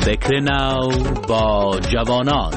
فکر نو با جوانان.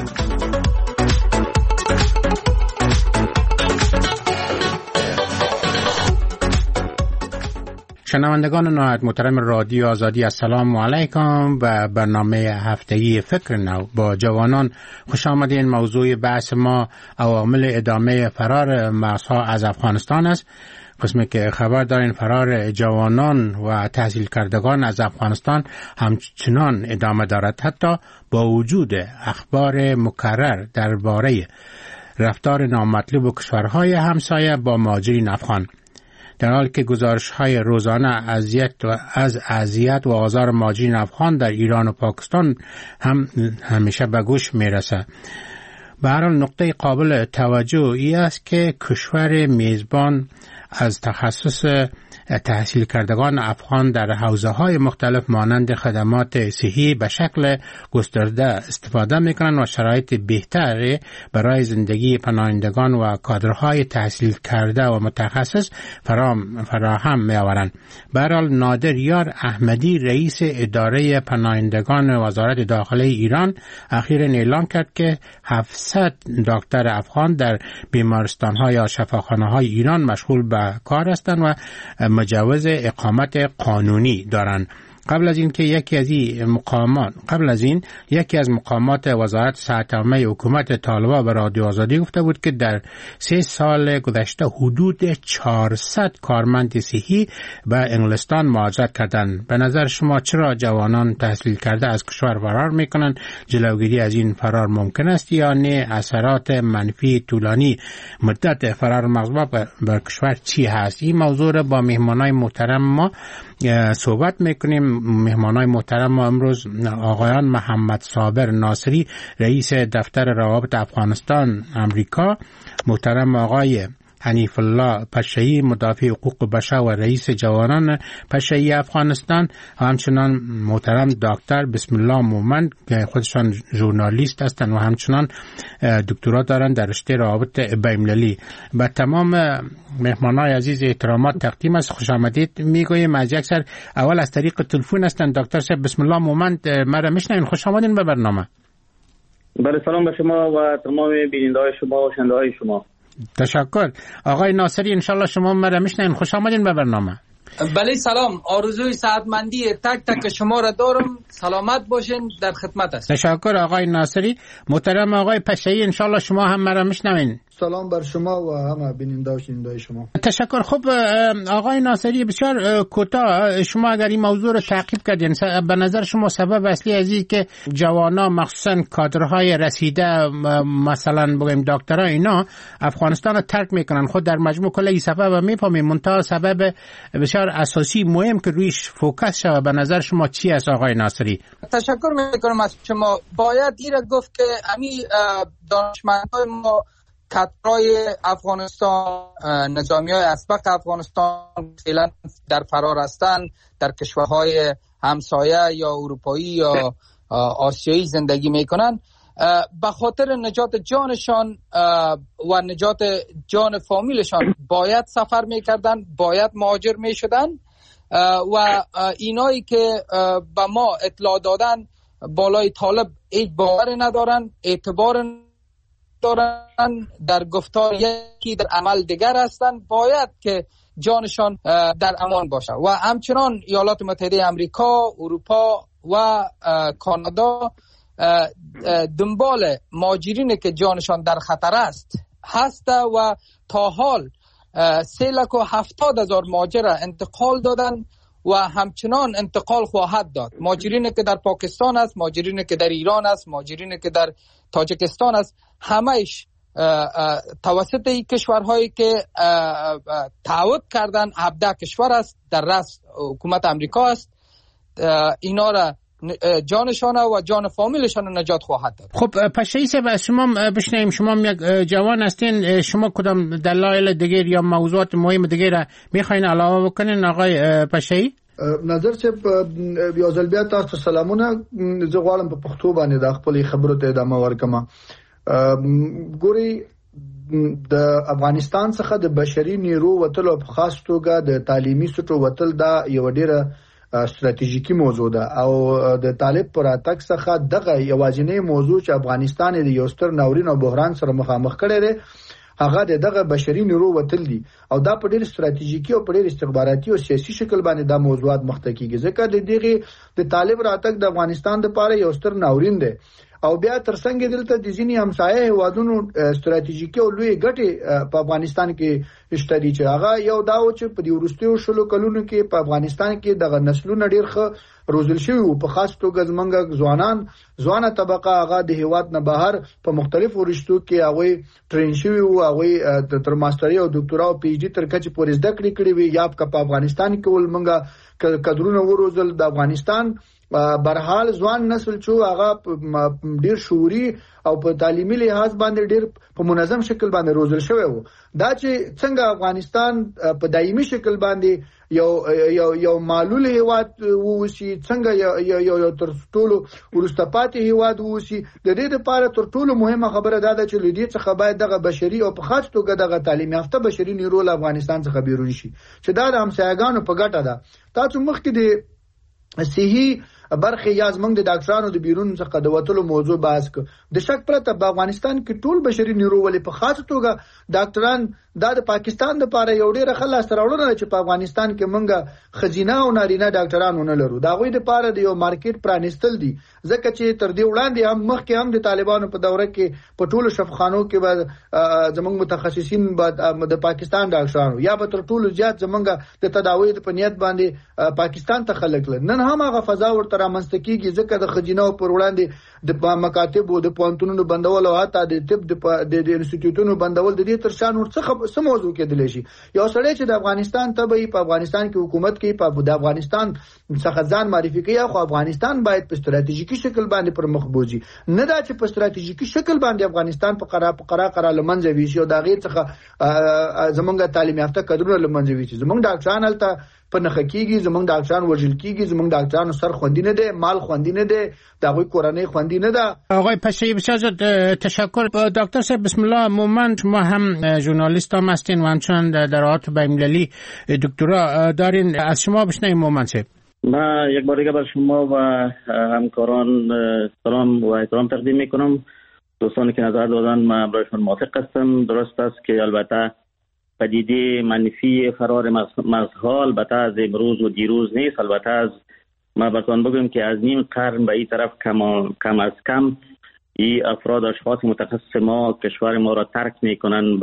شنوندگان نهایت محترم رادیو آزادی، السلام علیکم و برنامه هفتگی فکر نو با جوانان خوش آمدین. موضوع بحث ما عوامل ادامه فرار مغزها از افغانستان است. قسمی که خبر دارین فرار جوانان و تحصیل کردگان از افغانستان همچنان ادامه دارد، حتی با وجود اخبار مکرر درباره رفتار نامطلوب کشورهای همسایه با مهاجرین افغان، در حالی که گزارش‌های روزانه از اذیت و آزار مهاجرین افغان در ایران و پاکستان هم همیشه به گوش میرسه. به هر حال نقطه قابل توجه ای است که کشور میزبان از تخصص تحصیل کردگان افغان در حوزه‌های مختلف مانند خدمات صحی به شکل گسترده استفاده می‌کنند و شرایط بهتری برای زندگی پناهندگان و کادرهای تحصیل کرده و متخصص فراهم می‌آورند. به هر حال نادر یار احمدی، رئیس اداره پناهندگان وزارت داخله ایران، اخیراً اعلام کرد که 700 دکتر افغان در بیمارستان‌ها یا شفاخانه‌های ایران مشغول به کار هستند و مجوز اقامت قانونی دارند. قبل از این یکی از مقامات وزارت صحت عامه حکومت طالبان به رادیو آزادی گفته بود که در 3 سال گذشته حدود 400 کارمند صحی به انگلستان مهاجرت کردند. به نظر شما چرا جوانان تحصیل کرده از کشور فرار میکنند؟ جلوگیری از این فرار ممکن است یا نه؟ اثرات منفی طولانی مدت فرار مغزها بر کشور چی هست؟ این موضوع را با مهمانای محترم ما صحبت میکنیم. مهمانای محترم ما امروز آقایان محمد صابر ناصری، رئیس دفتر روابط افغانستان امریکا، محترم آقای حنیف الله پشه‌ای، مدافع حقوق بشر و رئیس جوانان پشه‌ای افغانستان، و همچنان محترم دکتر بسم الله مومند که خودشان ژورنالیست هستند و همچنان دکترا دارند در رشته روابط بین‌المللی. به تمام مهمانان عزیز احترامات تقدیم است، خوش آمدید میگویم. از یک سر اول از طریق تلفن هستند دکتر صاحب بسم الله مومند، مرا میشنوین؟ خوش آمدین به برنامه. بله، سلام به شما و تمام بیننده‌های شما و شنونده‌های شما. تشکر. آقای ناصری انشالله شما مرا میشنوین، خوش آمدین به برنامه. بله سلام، آرزوی سعادتمندی تک تک شما را دارم، سلامت باشین، در خدمت است. تشکر آقای ناصری. محترم آقای پشه‌ای انشالله شما هم مرا میشنوین. سلام بر شما و همه بیننده و شنونده شما. تشکر. خب آقای ناصری بسیار کوتاه، شما اگر این موضوع رو تعقیب کردین، به نظر شما سبب اصلی از این که جوانا مخصوصا کادرهای رسیده مثلا بگیم دکترها اینا افغانستان رو ترک میکنن، خود در مجموع کل این سبب میفهمیم، منتها سبب بسیار اساسی مهم که رویش فوکس شده به نظر شما چی است آقای ناصری؟ تشکر میکنم از شما. باید این را گفت که همین دانشمندان ما کادرهای افغانستان، نظامیای اسبق افغانستان فعلا در فرار هستند، در کشورهای همسایه یا اروپایی یا آسیایی زندگی میکنن. به خاطر نجات جانشان و نجات جان فامیلشان باید سفر میکردن، باید مهاجر میشدن و اینایی که به ما اطلاع دادن بالای طالب هیچ باور ندارن، اعتبار دارن، در گفتار یکی در عمل دیگر هستن. باید که جانشان در امان باشه و همچنان ایالات متحده امریکا، اروپا و کانادا دنبال مهاجرینی که جانشان در خطر هست و تا حال 370,000 مهاجر انتقال دادن و همچنان انتقال خواهد داد. مهاجرینی که در پاکستان است، مهاجرینی که در ایران است، مهاجرینی که در تاجیکستان است، همه‌اش توسط این کشورهایی که تعهد کردن 17 کشور است در رأس حکومت امریکا است، اینا را جانشان و جان فامیلشان نجات خواهد داد. خب پشه‌ای صاحب از شما بشنویم، شما یک جوان هستین، شما کدام دلایل دیگر یا موضوعات مهم دیگر را میخواین علاوه بکنین آقای پشه‌ای؟ نظر صاحب یو ځل بیا تاسو سلامونه. زه غواړم په پښتو باندې د خپل خبرو ته ادامه ورکړم. ګوري د افغانستان څخه د بشري نیرو وتلو په خاص توګه د تعلیمي سټو وتل دا یو ډیره استراتیژیکی موضوع ده او د طالب پر اتک څخه دغه یوازینی موضوع چې افغانستان د یو ستر ناورین او بحران سره مخامخ کړي دی هغه دغه بشري نیرو وتل دي او دا په ډېر استراتیژیکی او په ډېر استخباراتي او سیاسي شکل باندې دا موضوعات مخته کیږي ځکه د طالب راتګ د افغانستان لپاره یو ستر ناورین دی او بیا ترڅنګ دلته د ځینی همسایه هوادونو استراتیژیکی او لوی ګټې په افغانستان کې شته دي چې هغه یو داو چې په دې ورستیو شلو کلونو کې په افغانستان کې دغه نسلونه ډېر ښه روزل شوی او په خاص توګه زمونږ ځوانه طبقه هغه د هیواد نه بهر په مختلفو رشتو کې هغه ټرین شوی او هغه تر ماستري او ډاکټرا او پی ایچ ډي تر کچې پورې زده کړې وي یا په افغانستان کې ول منګه کډرونه وروزل د افغانستان برحال ځوان نسل چې هغه ډیر شعوري او په تعلیمي لحاظ باندې ډیر په منظم شکل باندې روزل شوی وو دا چې څنګه افغانستان په دایمي شکل باندې یو معلول هیواد ووسی څنګه یو تر ټولو ورستپاتې هیواد ووسی د دې لپاره تر ټولو مهمه خبره دا ده چې لدی څخه باید دغه بشري او په خاص توګه دغه تعلیم یافته بشري نیرو افغانستان څخه بیرون شي چې دا د همسایګانو په ګټه ده تاسو مخکې د صحي برخه یا زمنګ د ډاکټرانو د بیرون څخه د وټلو موضوع بحث ک د شک پرته په افغانستان کې ټول بشري نیرو ولې په خاص توګه ډاکټران د پاکستان لپاره یو ډیره خلاص راوړل چې په افغانستان کې منګه خزینه او نارینه ډاکټرانو نه لرو دا غوي د لپاره د یو مارکیټ پرانستل دي ځکه چې تر دې وړاندې هم مخکې هم د طالبانو په دوره کې په ټولو شفاخانو کې به زمنګ متخصصین د پاکستان ډاکټرانو یا به تر ټولو زیات زمنګ د تداوی په نیت باندې پاکستان ته خلک نن هم هغه فضا ورته رامنځته کیږي ځکه د خزینه پر وړاندې د مکاتب او د پوهنتونونو بندول او حتی د طب د انسټیټیوټونو بندول د دې ترشان ورڅخه سم موضوع کېدلی شي یو سړی چې د افغانستان ته په افغانستان کې حکومت کوي په د افغانستان څخه ځان معرفي کوي خو افغانستان باید په استراتیژیکي شکل باندې پر مخ بوزي نه دا چې په استراتیژیکي شکل باندې افغانستان په قرار لمنځه ویشي او دا غیر څخه زمونږ تعلیم یافته کډرونه لمنځه ویشي زمونږ ډاکټران هلته په نخکیږي زمونږ ډاکټران وژل کیږي زمونږ ډاکټرانو سر خوندي نه دي مال خوندي نه دي دغه کورنۍ خوندي نه ده آقای پشایی بسیار تشکر دکتر صاحب بسم الله مومن شما هم ژورنالیست هم هستین و همچنان در روابط بین‌المللی دکترا دارین از شما بشنویم مومن صاحب من یک بار دیگه بر شما و همکاران سلام و احترام تقدیم میکنم دوستانی که نظر دادن من برایشون موافق هستم درست است که البته پدیده منفی فرار مغزها البته از امروز و دیروز نیست البته از ما براتون بگم که از نیم قرن به این طرف کم از کم این افراد اشخاص متخصص ما کشور ما را ترک میکنن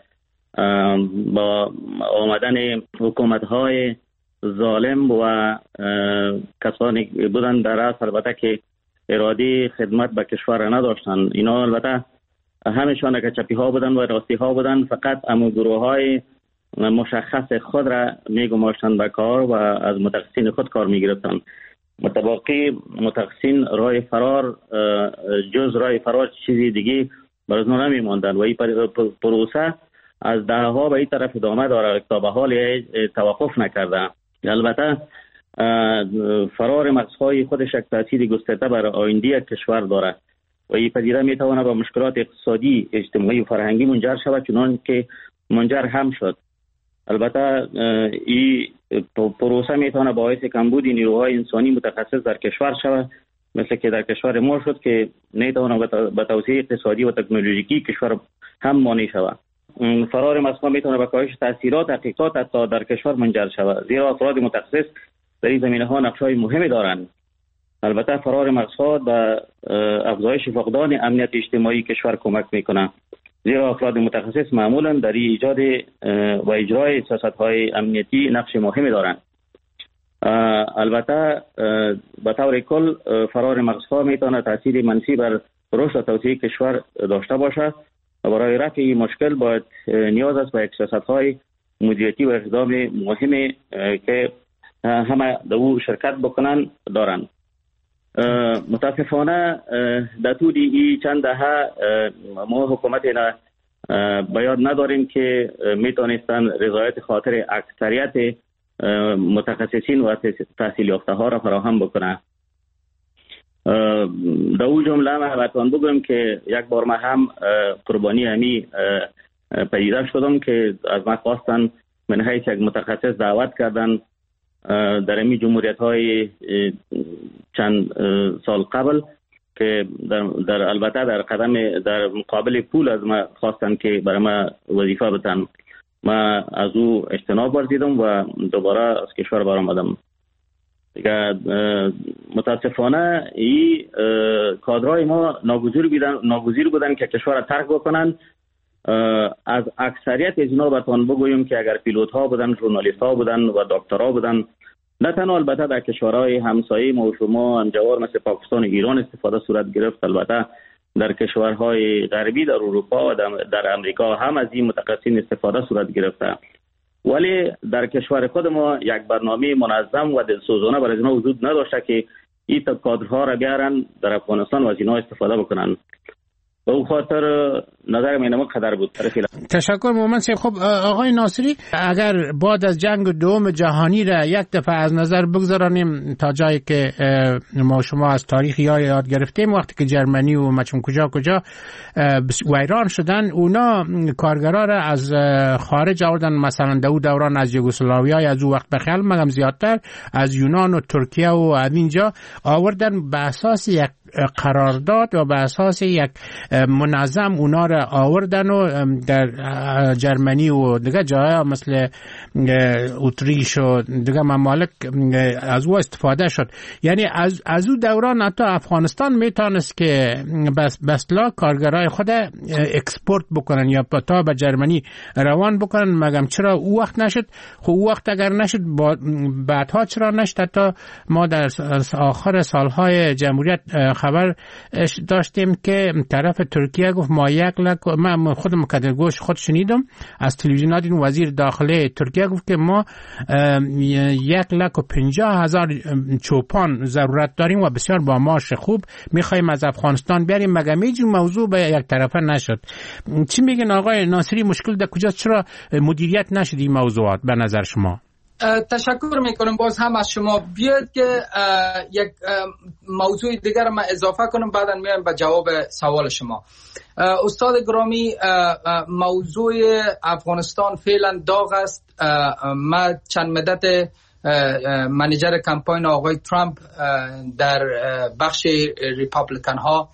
با آمدن حکومت‌های ظالم و کسانی بودن در اصل البته که اراده خدمت به کشور نداشتن اینا البته همشان که چپی ها بودن و راستی ها بودن فقط امو گروه های مشخص خود را میگماشتن به کار و از متخصصین خود کار میگرفتن متباقی متخصصین راه فرار جز راه فرار چیزی دیگه برای اونها نمیماندن و این پروسه از دهه ها به این طرف ادامه داره تا به حال توقف نکرده البته فرار مغزهای خودش یک تاثیر گسترده بر آینده کشور داره و این پدیده میتواند به مشکلات اقتصادی، اجتماعی و فرهنگی منجر شود چنان که منجر هم شد. البته این پروسه میتواند باعث کمبود نیروهای انسانی متخصص در کشور شود مثل که در کشور ما شد که نمیتواند به توسعه اقتصادی و تکنولوژیکی کشور هم مانع شود. فرار مغزها میتواند به کاهش تاثیرات حقیقات حتی در کشور منجر شود زیرا افراد متخصص در این زمینه‌ها نقش‌های مهمی دارند. البته فرار مغزها به افزایش فقدان امنیت اجتماعی کشور کمک میکنه زیرا افراد متخصص معمولا در ایجاد و اجرای سیاست‌های امنیتی نقش مهمی دارند. البته به طور کل فرار مغزها میتونه تاثیر منفی بر رشد و توسعه کشور داشته باشد و برای رفع این مشکل باید نیاز است به سیاست‌های مدیریتی و اقدام مهمی که همه در او شرکت بکنن دارند. متاسفانه در طول این چند دهه ما حکومت به یاد نداریم که میتونستن رضایت خاطر اکثریت متخصصین و تحصیل یافته ها را فراهم بکنه. در او جمله من براتون بگم که یک بار من هم قربانی همی پدیده شدم که از من خواستن من حیث یک متخصص دعوت کردن در این جمهوریت های چند سال قبل که در البته در مقابل پول از ما خواستن که برای ما وظیفه بدن. ما از او اجتناب ورزیدم و دوباره از کشور برآمدم. دیگه متاسفانه این کادرهای ما ناگزیر بودن که کشور را ترک بکنن. از اکثریت از اینا بتوان بگویم که اگر پیلوت ها بودن، ژورنالیست ها بودن و دکترها بودن، نه تنها البته در کشورهای همسایه ما و شما همجوار مثل پاکستان و ایران استفاده صورت گرفت، البته در کشورهای غربی در اروپا و در امریکا هم از این متخصصین استفاده صورت گرفته، ولی در کشور خود ما یک برنامه منظم و دلسوزانه برای اینا وجود نداشته که این کادرها را بیارن در افغانستان و از اینا استفاده بکنن. به اون خاطر نظر من اینم قدر بود. تشکر مومن صاحب. خب آقای ناصری، اگر بعد از جنگ دوم جهانی را یک دفعه از نظر بگذارانیم تا جایی که ما شما از تاریخ یاد گرفتیم، وقتی که جرمنی و مچم کجا ویران شدن، اونا کارگرا را از خارج آوردن، مثلا دوران از یوگسلاویا از او وقت بخیال مگم زیادتر از یونان و ترکیه و از اینجا آوردن به اساس یک قرارداد و به اساس یک منظم اونا را آوردن و در جرمنی و دیگه جاها مثل اتریش و دیگه ممالک از او استفاده شد. یعنی از او دوران حتی افغانستان میتونست که بسلا کارگرای خود اکسپورت بکنن یا تا به جرمنی روان بکنن، مگم چرا او وقت نشد؟ خب او وقت اگر نشد بعدها چرا نشد؟ تا ما در آخر سالهای جمهوریت خبر داشتیم که طرف ترکیه گفت ما 1 لک، من خودم کدرگوش خود شنیدم از تلویزیونات، این وزیر داخله ترکیه گفت که ما 150,000 چوپان ضرورت داریم و بسیار با معاش خوب میخوایم از افغانستان بیاریم، مگم اینجور موضوع به یک طرفه نشد. چی میگن آقای ناصری، مشکل در کجاست؟ چرا مدیریت نشد این موضوعات به نظر شما؟ تشکر میکنم باز هم از شما. بیاد که یک موضوع دیگر ما اضافه کنم، بعدا میایم به جواب سوال شما. استاد گرامی، موضوع افغانستان فعلا داغ است. ما چند مدت منیجر کمپاین آقای ترامپ در بخش ریپابلیکن ها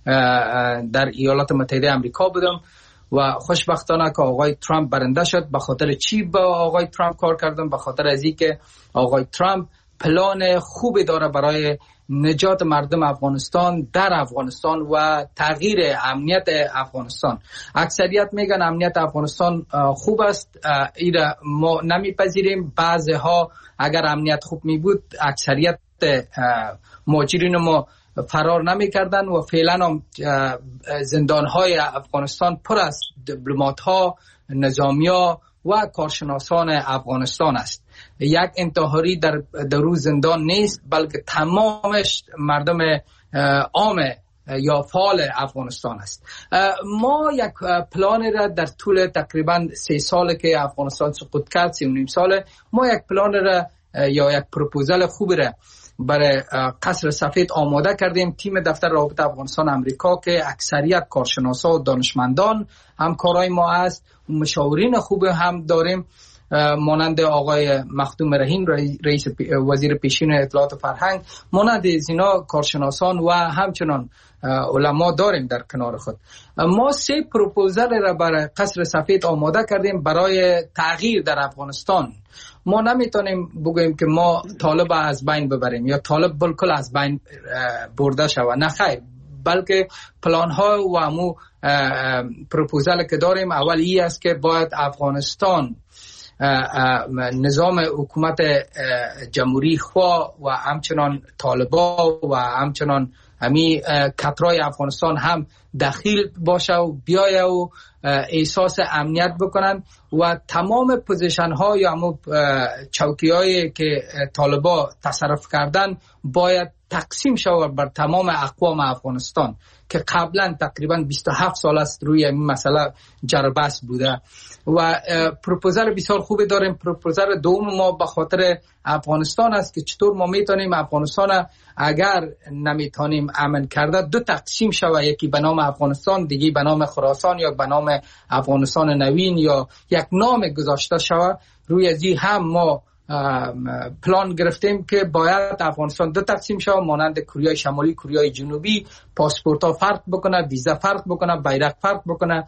در ایالات متحده آمریکا بودم و خوشبختانه که آقای ترامپ برنده شد. به خاطر چی با آقای ترامپ کار کردم؟ به خاطر از اینکه آقای ترامپ پلان خوبی داره برای نجات مردم افغانستان در افغانستان و تغییر امنیت افغانستان. اکثریت میگن امنیت افغانستان خوب است، ایره ما نمیپذیریم. بعضها اگر امنیت خوب می بود اکثریت مهاجرین ما فرار نمی کردن و فعلا زندان های افغانستان پر از دیپلمات ها، نظامی ها و کارشناسان افغانستان است. یک انتحاری در روز زندان نیست، بلکه تمامش مردم عام یا فعال افغانستان است. ما یک پلان را در طول تقریبا 3 سال که افغانستان سقوط کرد، 3.5 سال، ما یک پلان را یا یک پروپوزال خوب را برای قصر سفید آماده کردیم. تیم دفتر رابطه افغانستان امریکا که اکثریت کارشناسا و دانشمندان همکارای ما است، مشاورین خوب هم داریم مانند آقای مخدوم رحیم رئیس وزیر پیشین اطلاعات و فرهنگ، مانند از اینا کارشناسان و همچنان علما داریم در کنار خود. ما 3 پروپوزال را برای قصر سفید آماده کردیم برای تغییر در افغانستان. ما نمیتونیم بگوییم که ما طالب از بین ببریم یا طالب بالکل از بین برده شود، نه خیر، بلکه پلان ها و همو پروپوزال که داریم اول این است که باید افغانستان نظام حکومت جمهوری خواه و همچنان طالبا و همچنان همی کترای افغانستان هم دخیل باشه و بیایه و احساس امنیت بکنن و تمام پوزیشن ها یا همون چوکی هایی که طالبا تصرف کردن باید تقسیم شود بر تمام اقوام افغانستان که قبلا تقریبا 27 سال است روی این مسئله جربس بوده و پروپوزال بسیار خوبی داریم. پروپوزال دوم ما به خاطر افغانستان است که چطور ما میتونیم افغانستان اگر نمیتونیم امن کرده 2 تقسیم شود، یکی به نام افغانستان، دیگه به نام خراسان یا به نام افغانستان نوین یا یک نام گذاشته شود. روی ازی هم ما پلان گرفتیم که باید افغانستان دو تقسیم شود، مانند کره شمالی کره جنوبی. پاسپورت ها فرق بکنه، ویزا فرق بکنه، بیرق فرق بکنه،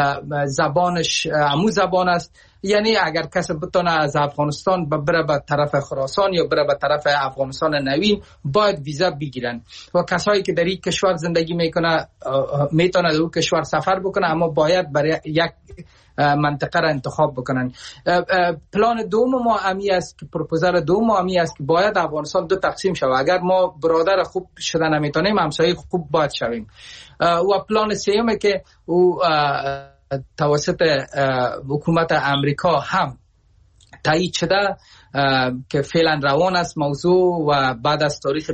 زبانش همون زبان است. یعنی اگر کسی بتونه از افغانستان بره به طرف خراسان یا بره به طرف افغانستان نوین باید ویزا بگیرن، و کسایی که در این کشور زندگی میکنه میتونه در اون کشور سفر بکنه، اما باید برای یک منطقه را انتخاب بکنن. پلان دوم ما امی است که پروپوزال دوم ما امی است که باید افغانستان دو تقسیم شود. اگر ما برادر خوب شدن نمیتونیم، همسایه خوب باید شویم. و پلان سوم که او توسط حکومت امریکا هم تایید شده که فعلا روان است موضوع، و بعد از تاریخ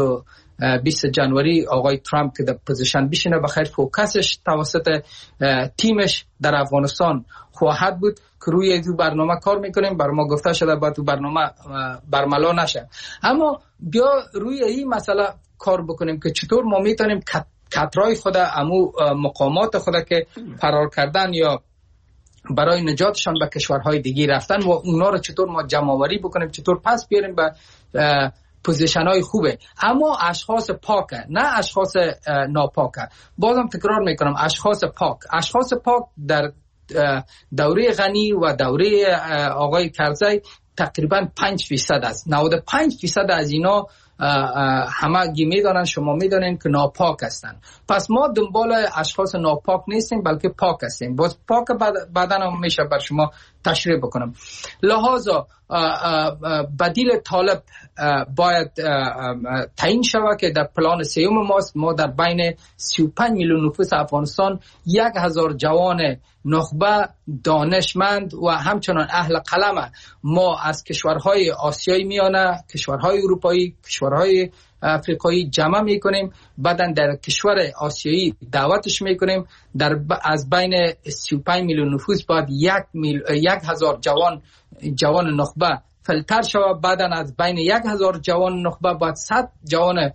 20 جنوری آقای ترامپ که در پوزیشن بشینه بخیر فوکسش توسط تیمش در افغانستان خواهد بود که روی دو برنامه کار میکنیم. بر ما گفته شده باید تو برنامه برملا نشه، اما بیا روی این مسئله کار بکنیم که چطور ما میتونیم کترای خود امو مقامات خود که فرار کردن یا برای نجاتشان به کشورهای دیگه رفتن و اونا رو چطور ما جمع آوری بکنیم، چطور پس بیاریم به پوزیشن های خوبه، اما اشخاص پاکه نه اشخاص ناپاکه. بازم تکرار میکنم، اشخاص پاک در دوره غنی و دوره آقای کرزی تقریبا 5% است. 95% از اینا همه گی میدانن، شما میدانین که ناپاک هستن. پس ما دنبال اشخاص ناپاک نیستیم بلکه پاک هستیم. باز پاک بعدن هم میشه بر شما تشریح بکنم. لحاظا بدیل طالب باید تعیین شود که در پلان سوم ماست. ما در بین 35 میلیون نفوس افغانستان 1000 جوان نخبه، دانشمند و همچنان اهل قلم ما از کشورهای آسیایی میانه، کشورهای اروپایی، کشورهای افریقایی جمع میکنیم، بعدن در کشور آسیایی دعوتش میکنیم. از بین 35 میلیون نفوس باید 1000 جوان نخبه فلتر شود. بعدن از بین 1000 جوان نخبه باید 100 جوان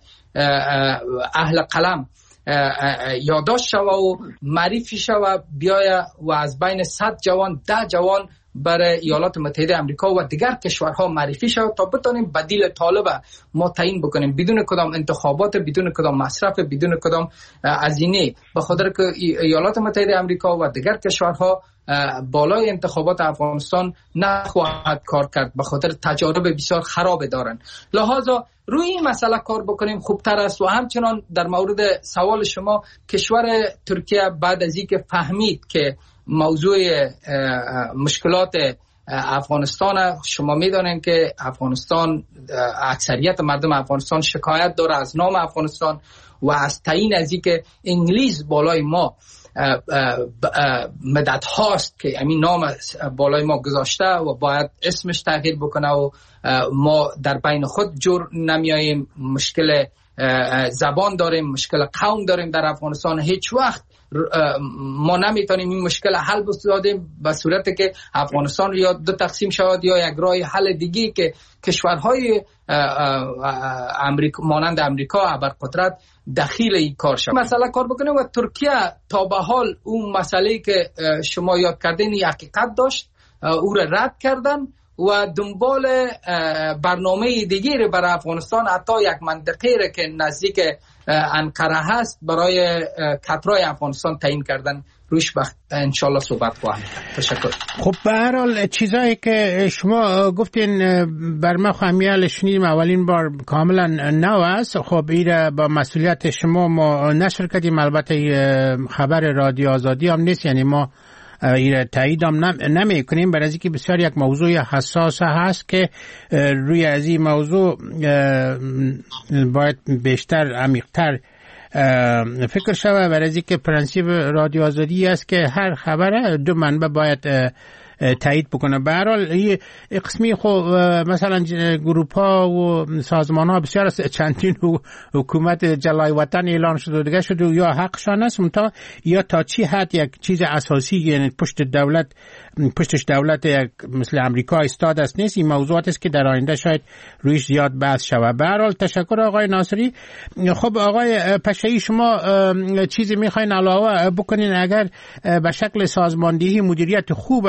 اهل قلم یادداشت شود و معرفی شود بیاید، و از بین 100 جوان 10 جوان برای ایالات متحده آمریکا و دیگر کشورها معرفی شود تا بتونیم بدیل طالب ما تعیین بکنیم بدون کدام انتخابات، بدون کدام مصرف، بدون کدام هزینه، به خاطر که ایالات متحده آمریکا و دیگر کشورها بالای انتخابات افغانستان نخواهد کار کرد، به خاطر تجارب بسیار خراب دارن. لحاظا روی این مسئله کار بکنیم خوبتر است. و همچنان در مورد سوال شما، کشور ترکیه بعد از اینکه فهمید که موضوع مشکلات افغانستان، شما میدانید که افغانستان، اکثریت مردم افغانستان شکایت داره از نام افغانستان و از تعیین از اینکه انگلیس بالای ما مدت هاست که همین نام بالای ما گذاشته و باید اسمش تغییر بکنه و ما در بین خود جور نمیاییم. مشکل زبان داریم، مشکل قوم داریم در افغانستان. هیچ وقت ما نمیتونیم این مشکل حل بسازیم به صورتی که افغانستان یا دو تقسیم شود یا یک راه حل دیگه که کشورهای مانند امریکا ابرقدرت دخیل این کار شود. مسئله کار بکنه. و ترکیه تا به حال اون مسئله که شما یاد کردین حقیقت داشت، او را رد کردن و دنبال برنامه دیگری برای افغانستان، حتی یک منطقه را که نزدیک انقره هست برای کترای افغانستان تعیین کردن. روش وقت انشالله صحبت خواهیم کرد. تشکر. خب به هر حال چیزایی که شما گفتین بر ما خمیال شنیدیم اولین بار کاملا نو است. خب ایره با مسئولیت شما ما نشر کردیم. البته خبر رادیو آزادی هم نیست، یعنی ما ایره تایید هم نمی کنیم، برای اینکه بسیار یک موضوع حساس هست که روی از این موضوع باید بیشتر عمیق‌تر فکر شود. برای اینکه پرنسیپ رادیو آزادی است که هر خبر دو منبع باید تایید بکنه. به هر حال این قسمی خب مثلا گروپ ها و سازمان ها بسیار از چندین حکومت جلای وطن اعلان شده و دیگه شده یا حقشان است، یا تا چی حد یک چیز اساسی، یعنی پشتش دولت یک مثل امریکا استاد است نیست. این موضوعات است که در آینده شاید رویش زیاد بحث شود. به هر حال تشکر آقای ناصری. خب آقای پشایی، شما چیزی میخواین علاوه بکنین؟ اگر به شکل سازماندهی مدیریت خوب اگر کار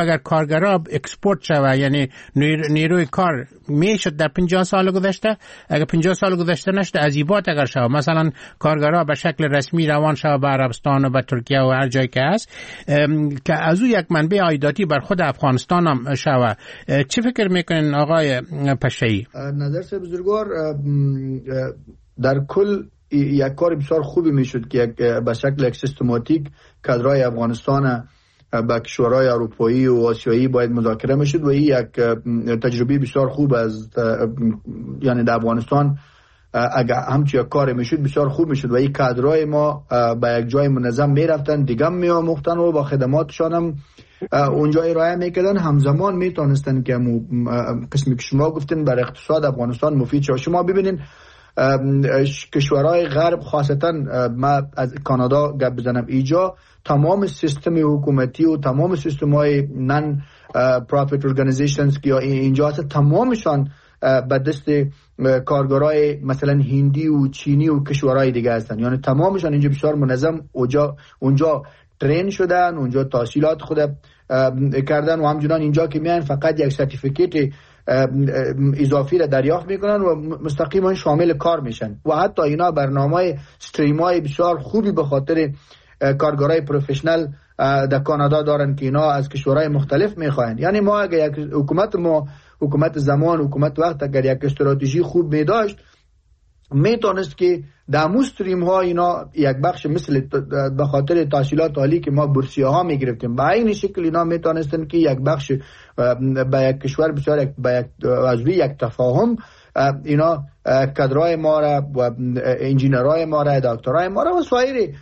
کارگرا اکسپورت شوه، یعنی نیروی کار میشد در 50 سال گذشته. اگر 50 سال گذشته نشد عذیبات اگر شوه، مثلا کارگرا به شکل رسمی روان شوه به عربستان و به ترکیه و هر جای که هست که از او یک منبع عایداتی بر خود افغانستان هم شوه. چی فکر میکنین آقای پشه‌ای؟ نظر بزرگوار، در کل یک کار بسیار خوبی میشد که به شکل یک سیستماتیک کادرای افغانستان با کشورهای اروپایی و آسیایی باید مذاکره میشد و این یک تجربه بسیار خوب از یعنی در افغانستان اگر همچین کار میشد بسیار خوب میشد و این کادرای ما به یک جای منظم میرفتن، دیگه میآموختن و با خدماتشان هم اونجا ارائه میکردن، همزمان میتونستن که قسمی که شما گفتین بر اقتصاد افغانستان مفید شد. شما ببینین کشورهای غرب، خاصتا ما از کانادا گپ بزنم، اینجا تمام سیستم حکومتی و تمام سیستم های نان پروفیت ارگانیزیشنز که اینجا هست تمامشان به دست کارگرای مثلا هندی و چینی و کشورهای دیگه هستن، یعنی تمامشان اینجا بسیار منظم اونجا ترین شدن، اونجا تحصیلات خود کردن و همچنان اینجا که میان فقط یک سرتیفیکیت اضافی را دریافت میکنن و مستقیما شامل کار میشن و حتی اینا برنامه استریمای بسیار خوبی به خاطر کارگرای پروفشنال در کانادا دارن که اینا از کشورهای مختلف میخواین. یعنی ما اگر یک حکومت زمان، حکومت وقت اگر یک استراتژی خوب میداشت میتونست که در مستریم ها اینا یک بخش مثل به خاطر تحصیلات عالی که ما بورسیه ها میگرفتیم به این شکل اینا میتونستن که یک بخش به یک کشور بسیار از یک تفاهم اینا کادرای ما را و انجینرهای ما را، دکترای ما را و سایر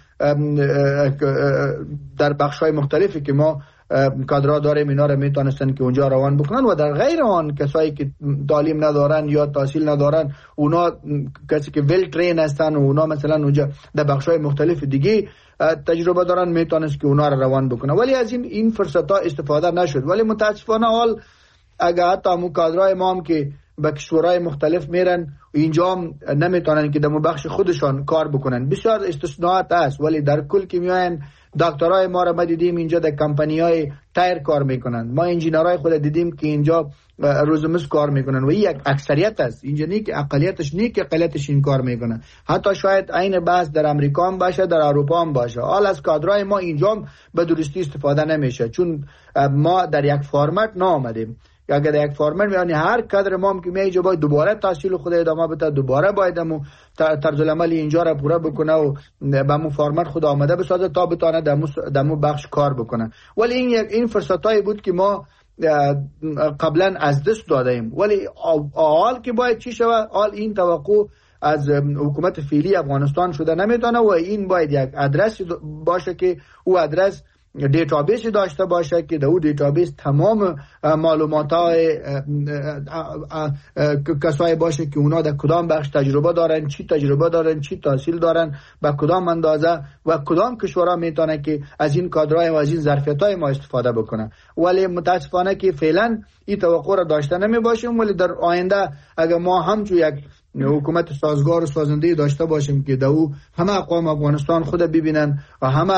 در بخش های مختلفی که ما کادرها داریم اینا را میتونستن که اونجا روان بکنن و در غیر آن کسایی که تعلیم ندارن یا تحصیل ندارن، اونا کسی که ویل ترین هستن و اونا مثلا اونجا در بخش های مختلف دیگه تجربه دارن میتونست که اونا را روان بکنن، ولی از این فرصت ها استفاده نشد. ولی متاسفانه حال اگر حتی همون کادرهای ما هم که به کشورهای مختلف میرن اینجا هم نمیتونن که در بخش خودشان کار بکنن، بسیار استثناءات هست، ولی در کل که میاین دکترای ما را ما دیدیم اینجا در کمپانی‌های تایر کار میکنن، ما انجینرهای خود دیدیم که اینجا روزمز کار میکنن و این یک اکثریت است، اینجا نه که اقلیتش نه که اقلیتش این کار میکنن. حتی شاید عین بحث در امریکا هم باشه، در اروپا هم باشه. حال از کادرای ما اینجا هم به درستی استفاده نمیشه، چون ما در یک فرمت نآمدیم. اگر یک فارمر یعنی هر کادر ما که میجا باید دوباره تحصیل خود ادامه بده، دوباره باید همون طرز العمل اینجا را پوره بکنه و به مو فارمر خود آماده بسازه تا بتونه دمو بخش کار بکنه. ولی این فرصتایی بود که ما قبلا از دست دادیم، ولی حال که باید چی شود، حال این توقع از حکومت فعلی افغانستان شده نمیتونه و این باید یک ادرس باشه که او ادرس دیتابیس داشته باشه که در اون دیتابیس تمام معلومات‌های کسایی باشه که اونا در کدام بخش تجربه دارن، چی تجربه دارن، چی تحصیل دارن، با کدام اندازه و کدام کشورها میتونه که از این کادرهای و از این ظرفیت‌های ما استفاده بکنه. ولی متاسفانه که فعلا این توقع را داشته نمی باشیم، ولی در آینده اگر ما همچون یک حکومت سازگار و سازنده داشته باشیم که دو همه اقوام افغانستان خود ببینن و همه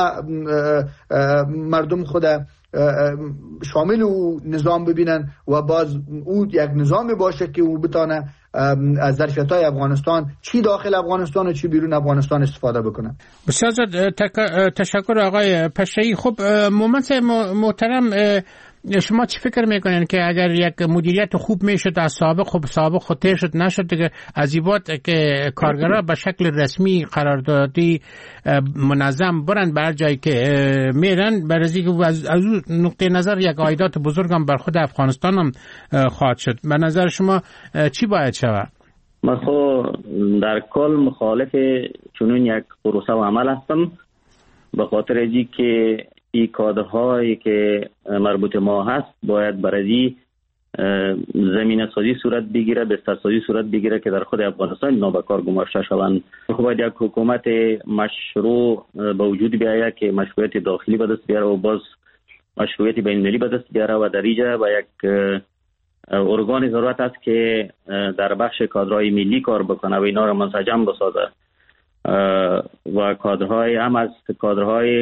مردم خود شامل او نظام ببینن و باز او یک نظامی باشه که او بتانه از ظرفیت‌های افغانستان چی داخل افغانستان و چی بیرون افغانستان استفاده بکنه. بسیار تشکر آقای پشه‌ای. خب محترم، شما چی فکر میکنین که اگر یک مدیریت خوب میشد از سابق خود شد نشد دیگه عذیبات که کارگرها به شکل رسمی قراردادی منظم برن بر جایی که میرن، برای که از نقطه نظر یک عایدات بزرگ هم بر خود افغانستان هم خواهد شد. به نظر شما چی باید شود؟ من خب در کل مخالف چنین یک پروسه و عمل هستم، به خاطر اینکه که این کادرهایی که مربوط ما هست باید برای زمینه سازی صورت بگیره، بستر سازی صورت بگیره که در خود افغانستان اینا به کار گماشته شوند. باید یک حکومت مشروع به وجود بیاید که مشروعیت داخلی به دست بیاره و باز مشروعیت بین‌المللی به دست بیاره و در اینجا با یک ارگان ضرورت است که در بخش کادرهای ملی کار بکنه و اینا را منسجم بسازه و کادرهای هم از کادرهای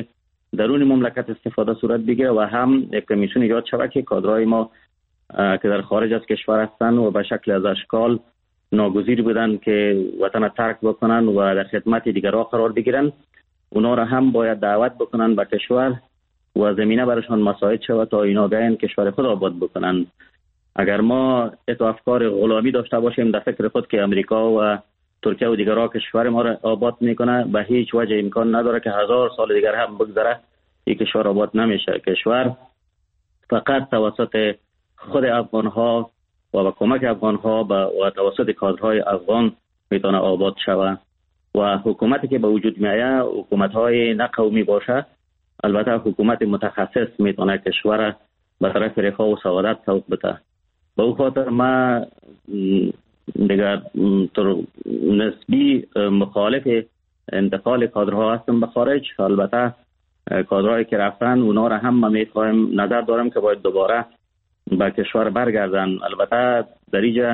درون مملکت استفاده صورت بگیره و هم یک کمیسیون ایجاد شود که کادرهای ما که در خارج از کشور هستند و به شکل از اشکال ناگزیر بودن که وطن ترک بکنن و در خدمت دیگرها قرار بگیرن، اونا را هم باید دعوت بکنن به کشور و زمینه برشان مساعد شود تا اینا بیان کشور خود آباد بکنن. اگر ما اتو افکار غلامی داشته باشیم در فکر خود که امریکا و ترکیه و دیگرها کشور ما را آباد میکنه، به هیچ وجه امکان نداره که 1000 سال دیگر هم بگذره این کشور آباد نمیشه. کشور فقط توسط خود افغان ها و با کمک افغان ها و توسط کادرهای افغان میتونه آباد شود و حکومتی که به وجود میایه حکومت های نه قومی باشه، البته حکومت متخصص میتونه کشور به طرف رفاه و سعادت سوق بده. به او خاطر ما دیگر نسبی مخالف انتقال کادرها هستم به خارج. البته کادرهایی که رفتن اونا را هم میخوایم نظر دارم که باید دوباره به کشور برگردن. البته در اینجا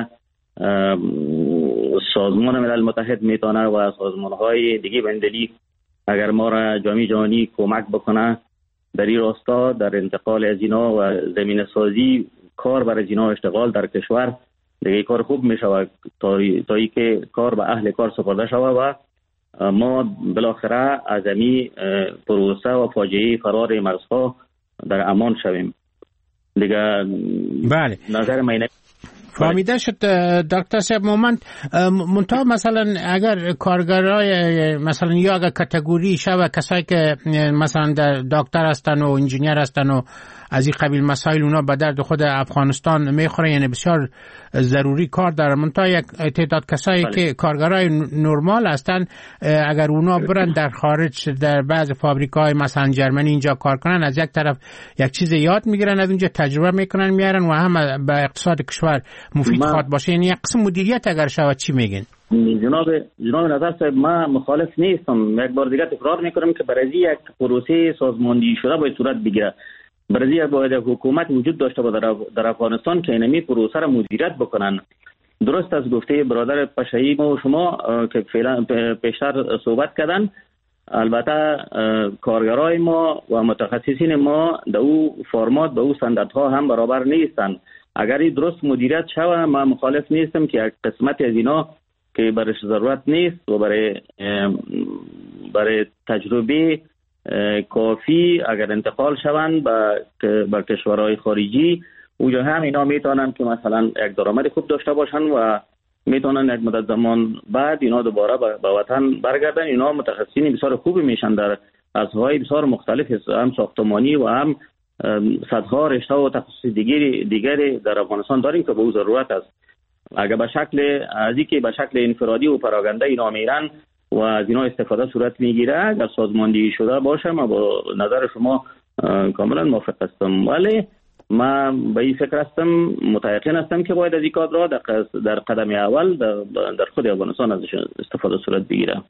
سازمان ملل متحد میتونه و سازمان های دیگه بندلی اگر ما را جهانی کمک بکنه در این راستا در انتقال از اینا و زمین سازی کار برای اینا اشتغال در کشور دیگه کار خوب میشه تا ای که کار به اهل کار سپرده شود و ما بالاخره از این پروسه و فاجعه فرار مرزها در امان شویم. دیگه بله نظر من فهمیده شد دکتر صاحب. منتها مثلا اگر کارگرای مثلا یا اگر کاتگوری شوه کسایی که مثلا دکتر هستن و انجینیر هستن و از این قبیل مسائل اونا به درد خود افغانستان میخوره، یعنی بسیار ضروری کار داره. منتها یک تعداد کسایی که کارگرای نرمال هستن اگر اونا برن در خارج در بعض فابریکای مثلا جرمنی اینجا کار کنن، از یک طرف یک چیز یاد میگیرن، از اونجا تجربه میکنن میارن و هم به اقتصاد کشور مفید خواد باشه. یعنی یک قسم مدیریت اگر شود چی میگین؟ جناب نظر صاحب ما مخالف نیستم. یک بار دیگه تکرار میکنم که برای یک پروسه سازماندهی شده باید صورت بگیره. برای باید حکومت وجود داشته باشه در افغانستان که اینمی پروسه را مدیریت بکنن. درست از گفته برادر پشایی ما و شما که فعلا پیشتر صحبت کردن، البته کارگرای ما و متخصصین ما در او فرمات به او سندتها هم برابر نیستن. اگر این درست مدیریت شود ما مخالف نیستم که یک قسمت از اینا که برایش ضرورت نیست و برای تجربه کافی اگر انتقال شوند به کشورهای خارجی، اونجا هم اینا میتونن که مثلا یک درآمد خوب داشته باشن و میتونن یک مدت زمان بعد اینا دوباره به وطن برگردن. اینا متخصصین بسیار خوبی میشن در حوزه‌های بسیار مختلف، هم ساختمانی و هم صدها رشته و تخصص دیگری در افغانستان داریم که به او ضرورت است. اگر به شکل انفرادی و پراگنده اینا میرن و از اینا استفاده صورت میگیره، اگر سازماندهی شده باشه ما با نظر شما کاملا موافق هستم. ولی ما به این فکر هستم، متيقن هستم که باید از این کادرها در قدم اول در خود افغانستان ازش استفاده صورت بگیره.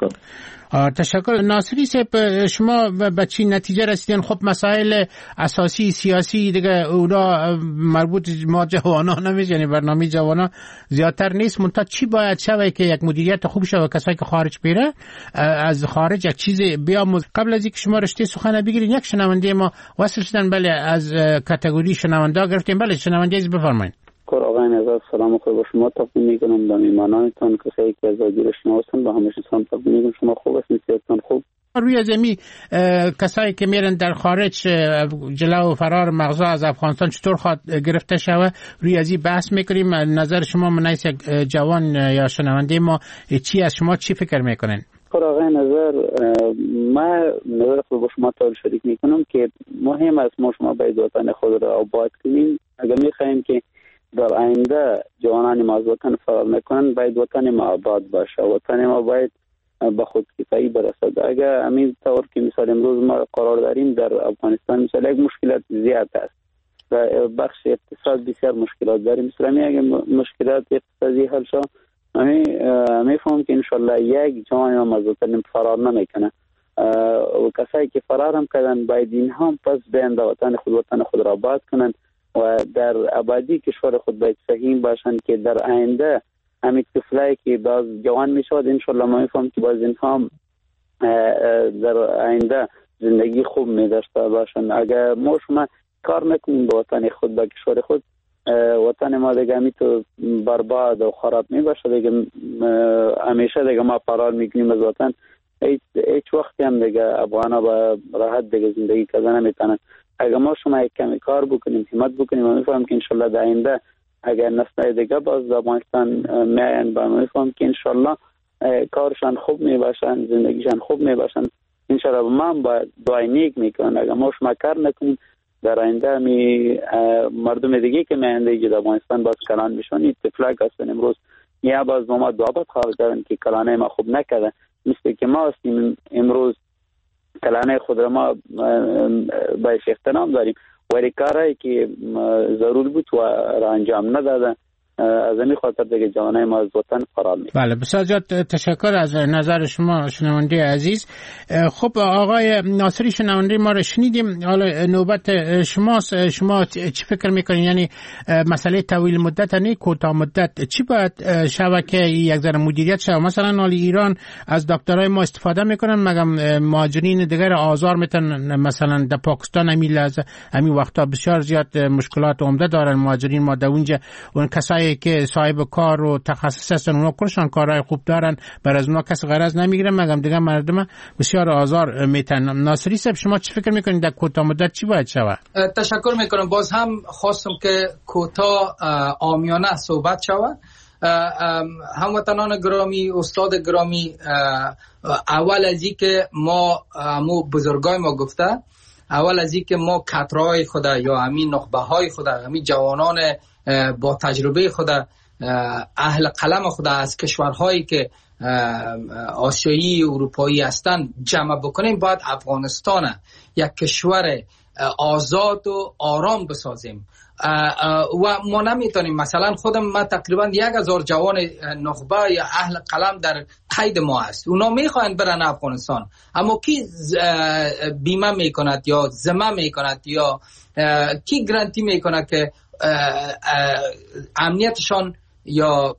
تشکر. ناصری صاحب شما به چی نتیجه رسیدین؟ خب مسائل اساسی سیاسی دیگه اونا مربوط ما جوانان نمیشه، یعنی برنامه جوانا زیادتر نیست. منتها چی باید شوه که یک مدیریت خوب شوه؟ کسایی که خارج بیره از خارج یک چیز بیاموز. قبل از اینکه شما رشته سخن بگیرین یک شنونده ما وصل شدن، بله از کاتگوری شنونده گرفتیم. بله شنونده از بفرمایید. آقای نظر سلام خیر با شما تقدیم میکنم، به میهمانانتان کسایی که از رادیو شما هستن با همه شما تقدیم میکنم. شما خوب هستین؟ صحتتون خوب؟ روی زمین کسایی که میرن در خارج جلو و فرار مغزا از افغانستان چطور خواد گرفته شوه، روی از این بحث میکنیم. نظر شما منیس یک جوان یا شنونده ما چی از شما چی فکر میکنین؟ آقای نظر ما نظر خود با شما تا شریک میکنم که مهم است ما شما باید وطن خود را آباد کنیم. اگر میخوایم که در آینده جوانان ما از وطن فرار نکنن، باید وطن ما آباد باشه، وطن ما باید به خودکفایی برسد. اگر همین طور که مثلا امروز ما قرار داریم در افغانستان مثلا یک مشکلات زیاد است و بخش اقتصاد بسیار مشکلات داریم. مثلا اگر مشکلات اقتصادی حل شد میفهم که انشالله یک جوان ما از وطن فرار نمیکنه و کسایی که فرار هم کردن باید اینها هم پس بیان وطن خود را آباد کنن و در آبادی کشور خود باید فهیم باشند که در آینده همین طفلایی که باز جوان میشود انشالله ما میفهم که باز اینها در آینده زندگی خوب می داشته باشن. اگر ما شما کار نکنیم به وطن خود، به کشور خود، وطن ما دیگه می تو برباد و خراب می باشه دیگه. همیشه دیگه ما فرار میکنیم از وطن، هیچ وقتی هم دیگه افغانا با راحت دیگه زندگی کردن نمیتونن. اگر ما شما یک کمی کار بکنیم، همت بکنیم، من میفهم که انشالله در آینده اگر نسل دیگه باز در افغانستان میاین، با من میفهم که انشالله کارشان خوب میباشن، زندگیشان خوب میباشن. انشالله من با دعای نیک میکنم اگر ما شما کار نکنیم در آینده مردم دیگه که میانده در افغانستان باز کلان میشن. این تفلک هستن امروز یا باز ما دعا خواهد کردن که کلانه ما خوب نکرده، مثل که ما هستیم امروز کلانه خود را ما باید احترام داریم، ولی کاری که ضرور بود و را انجام نداده، از این خاطر دیگه جوانای ما از وطن فرار می‌کنند. بله، بسیار زیاد تشکر از نظر شما شنونده عزیز. خب آقای ناصری، شنونده ما رو شنیدیم، حالا نوبت شماست. شما چی فکر میکنین؟ یعنی مسئله طویل مدت نه کوتاه مدت چی باید شود که یک ذره مدیریت شود؟ مثلا حالا ایران از دکترای ما استفاده میکنن، مگم مهاجرین دیگر آزار میتن؟ مثلا در پاکستان همین وقتا بسیار زیاد مشکلات عمده دارن مهاجرین ما در اونجا. اون کسایی که صاحب کار و تخصص هستن اونا کلشان کارهای خوب دارن، بر از اونا کسی غرض نمیگیره، مگم دیگه مردم بسیار آزار میتن. ناصری صاحب، شما چی فکر میکنید در کوتاه مدت چی باید شود؟ تشکر میکنم. باز هم خواستم که کوتاه عامیانه صحبت شود. هموطنان گرامی، استاد گرامی، اول از این که ما بزرگای ما گفته، اول از این که ما کترهای خدا یا همین نخبه های خدا، همین جوانان با تجربه خدا، اهل قلم خدا از کشورهایی که آسیایی اروپایی هستند جمع بکنیم، باید افغانستان یک کشور آزاد و آرام بسازیم. و ما نمیتونیم، مثلا خودم ما تقریبا 1000 جوان نخبه یا اهل قلم در قید ما هست، اونا میخواین برن افغانستان، اما کی بیمه میکند یا ضمانت میکند یا کی گارانتی میکند که امنیتشان یا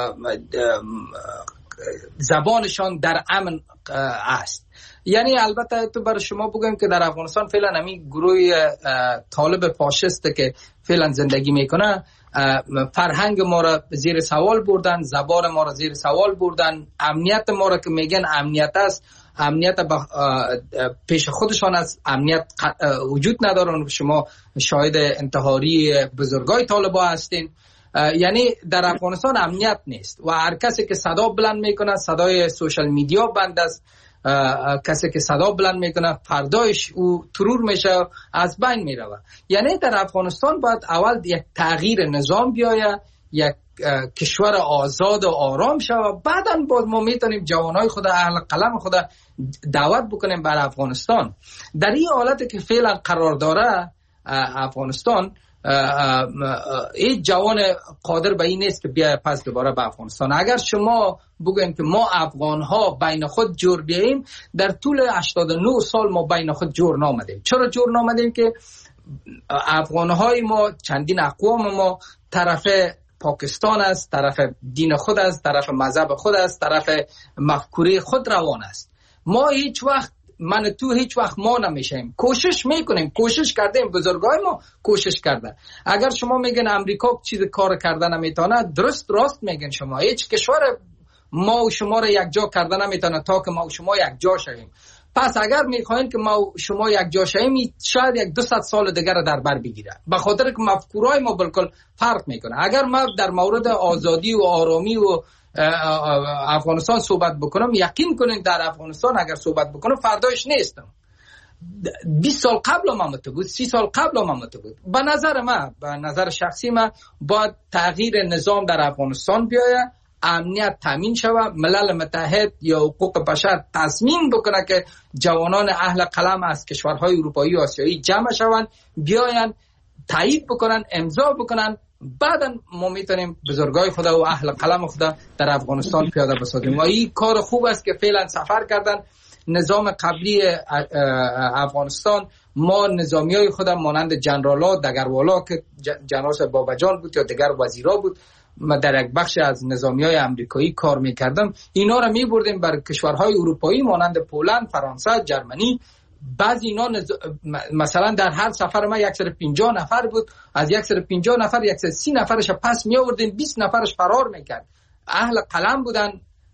زبانشان در امن است؟ یعنی البته تو برای شما بگم که در افغانستان فعلا همین گروه طالب فاشیست که فعلا زندگی میکنه فرهنگ ما را زیر سوال بردن، زبان ما را زیر سوال بردن، امنیت ما را که میگن امنیت است، امنیت پیش خودشان است، امنیت وجود ندارن. شما شاهد انتحاری بزرگای طالبا هستین. یعنی در افغانستان امنیت نیست و هر کسی که صدا بلند میکنه، صدای سوشال میدیا بند است، کسی که صدا بلند میکنه فردایش او ترور میشه، از بین میره. یعنی در افغانستان باید اول یک تغییر نظام بیاید، یک کشور آزاد و آرام شود، بعدا باز ما میتونیم جوانای خود اهل قلم خود دعوت بکنیم بر افغانستان. در این حالت که فعلا قرار داره افغانستان، این جوان قادر به این نیست که بیای پس دوباره به افغانستان. اگر شما بگوین که ما افغان ها بین خود جور بیاییم، در طول 89 سال ما بین خود جور نامدیم. چرا جور نامدیم؟ که افغان های ما، چندین اقوام ما طرف پاکستان است، طرف دین خود است، طرف مذهب خود است، طرف مفکوره خود روان است. ما هیچ وقت هیچ وقت ما نمیشیم. کوشش میکنیم، کوشش کردیم، بزرگای ما کوشش کرده. اگر شما میگن امریکا چیز کار کردن نمیتونه، راست میگن. شما هیچ کشور ما و شما رو یک جا کردن نمیتونه تا که ما و شما یک جا شویم. پس اگر میخواین که ما و شما یک جا شویم، شاید 200 سال دیگر رو در بر بگیره، به خاطر که مفکورای ما بالکل فرق میکنه. اگر ما در مورد آزادی و آرامی و افغانستان صحبت بکنم، یقین کنین در افغانستان اگر صحبت بکنم فردایش نیستم. 20 سال قبل ما بود، 30 سال قبل ما بود. به نظر شخصی ما باید تغییر نظام در افغانستان بیاید، امنیت تامین شود، ملل متحد یا حقوق بشر تصمیم بکنه که جوانان اهل قلم از کشورهای اروپایی و آسیایی جمع شوند، بیاین تایید بکنن، امضا بکنن، بعدا ما میتونیم بزرگای خدا و اهل قلم خدا در افغانستان پیاده بسازیم. و این کار خوب است که فعلا سفر کردن. نظام قبلی افغانستان، ما نظامیای خدا مانند جنرالا، دگروالا که جنرال بابجان بود یا دیگر وزیرا بود، ما در یک بخش از نظامیای امریکایی کار میکردم، اینا را میبردیم بر کشورهای اروپایی مانند پولند، فرانسه، جرمنی، بعضی اینا مثلا در هر سفر ما 150 نفر بود، از 150 نفر 130 نفرش پس می آوردیم، 20 نفرش فرار میکرد. اهل قلم بودن،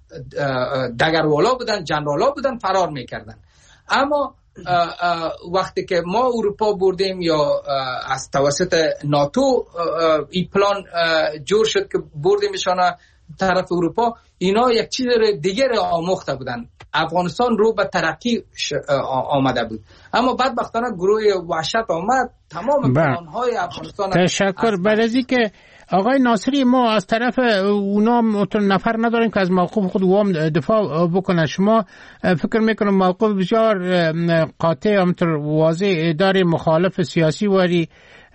دگروالا بودن، جنرالا بودن، فرار میکردن. اما وقتی که ما اروپا بردیم یا از توسط ناتو این پلان جور شد که بردیمشان طرف اروپا، اینا یک چیز دیگر آموخته بودن. افغانستان رو به ترقی آمده بود، اما بدبختانه گروه وحشت آمد، تمام پلان‌های افغانستان. تشکر. بعد از اینکه آقای ناصری ما از طرف اونا نفر نداریم که از موقف خود وام دفاع بکنه. شما فکر میکنم موقف بسیار قاطع همطور واضح داره، مخالف سیاسی واری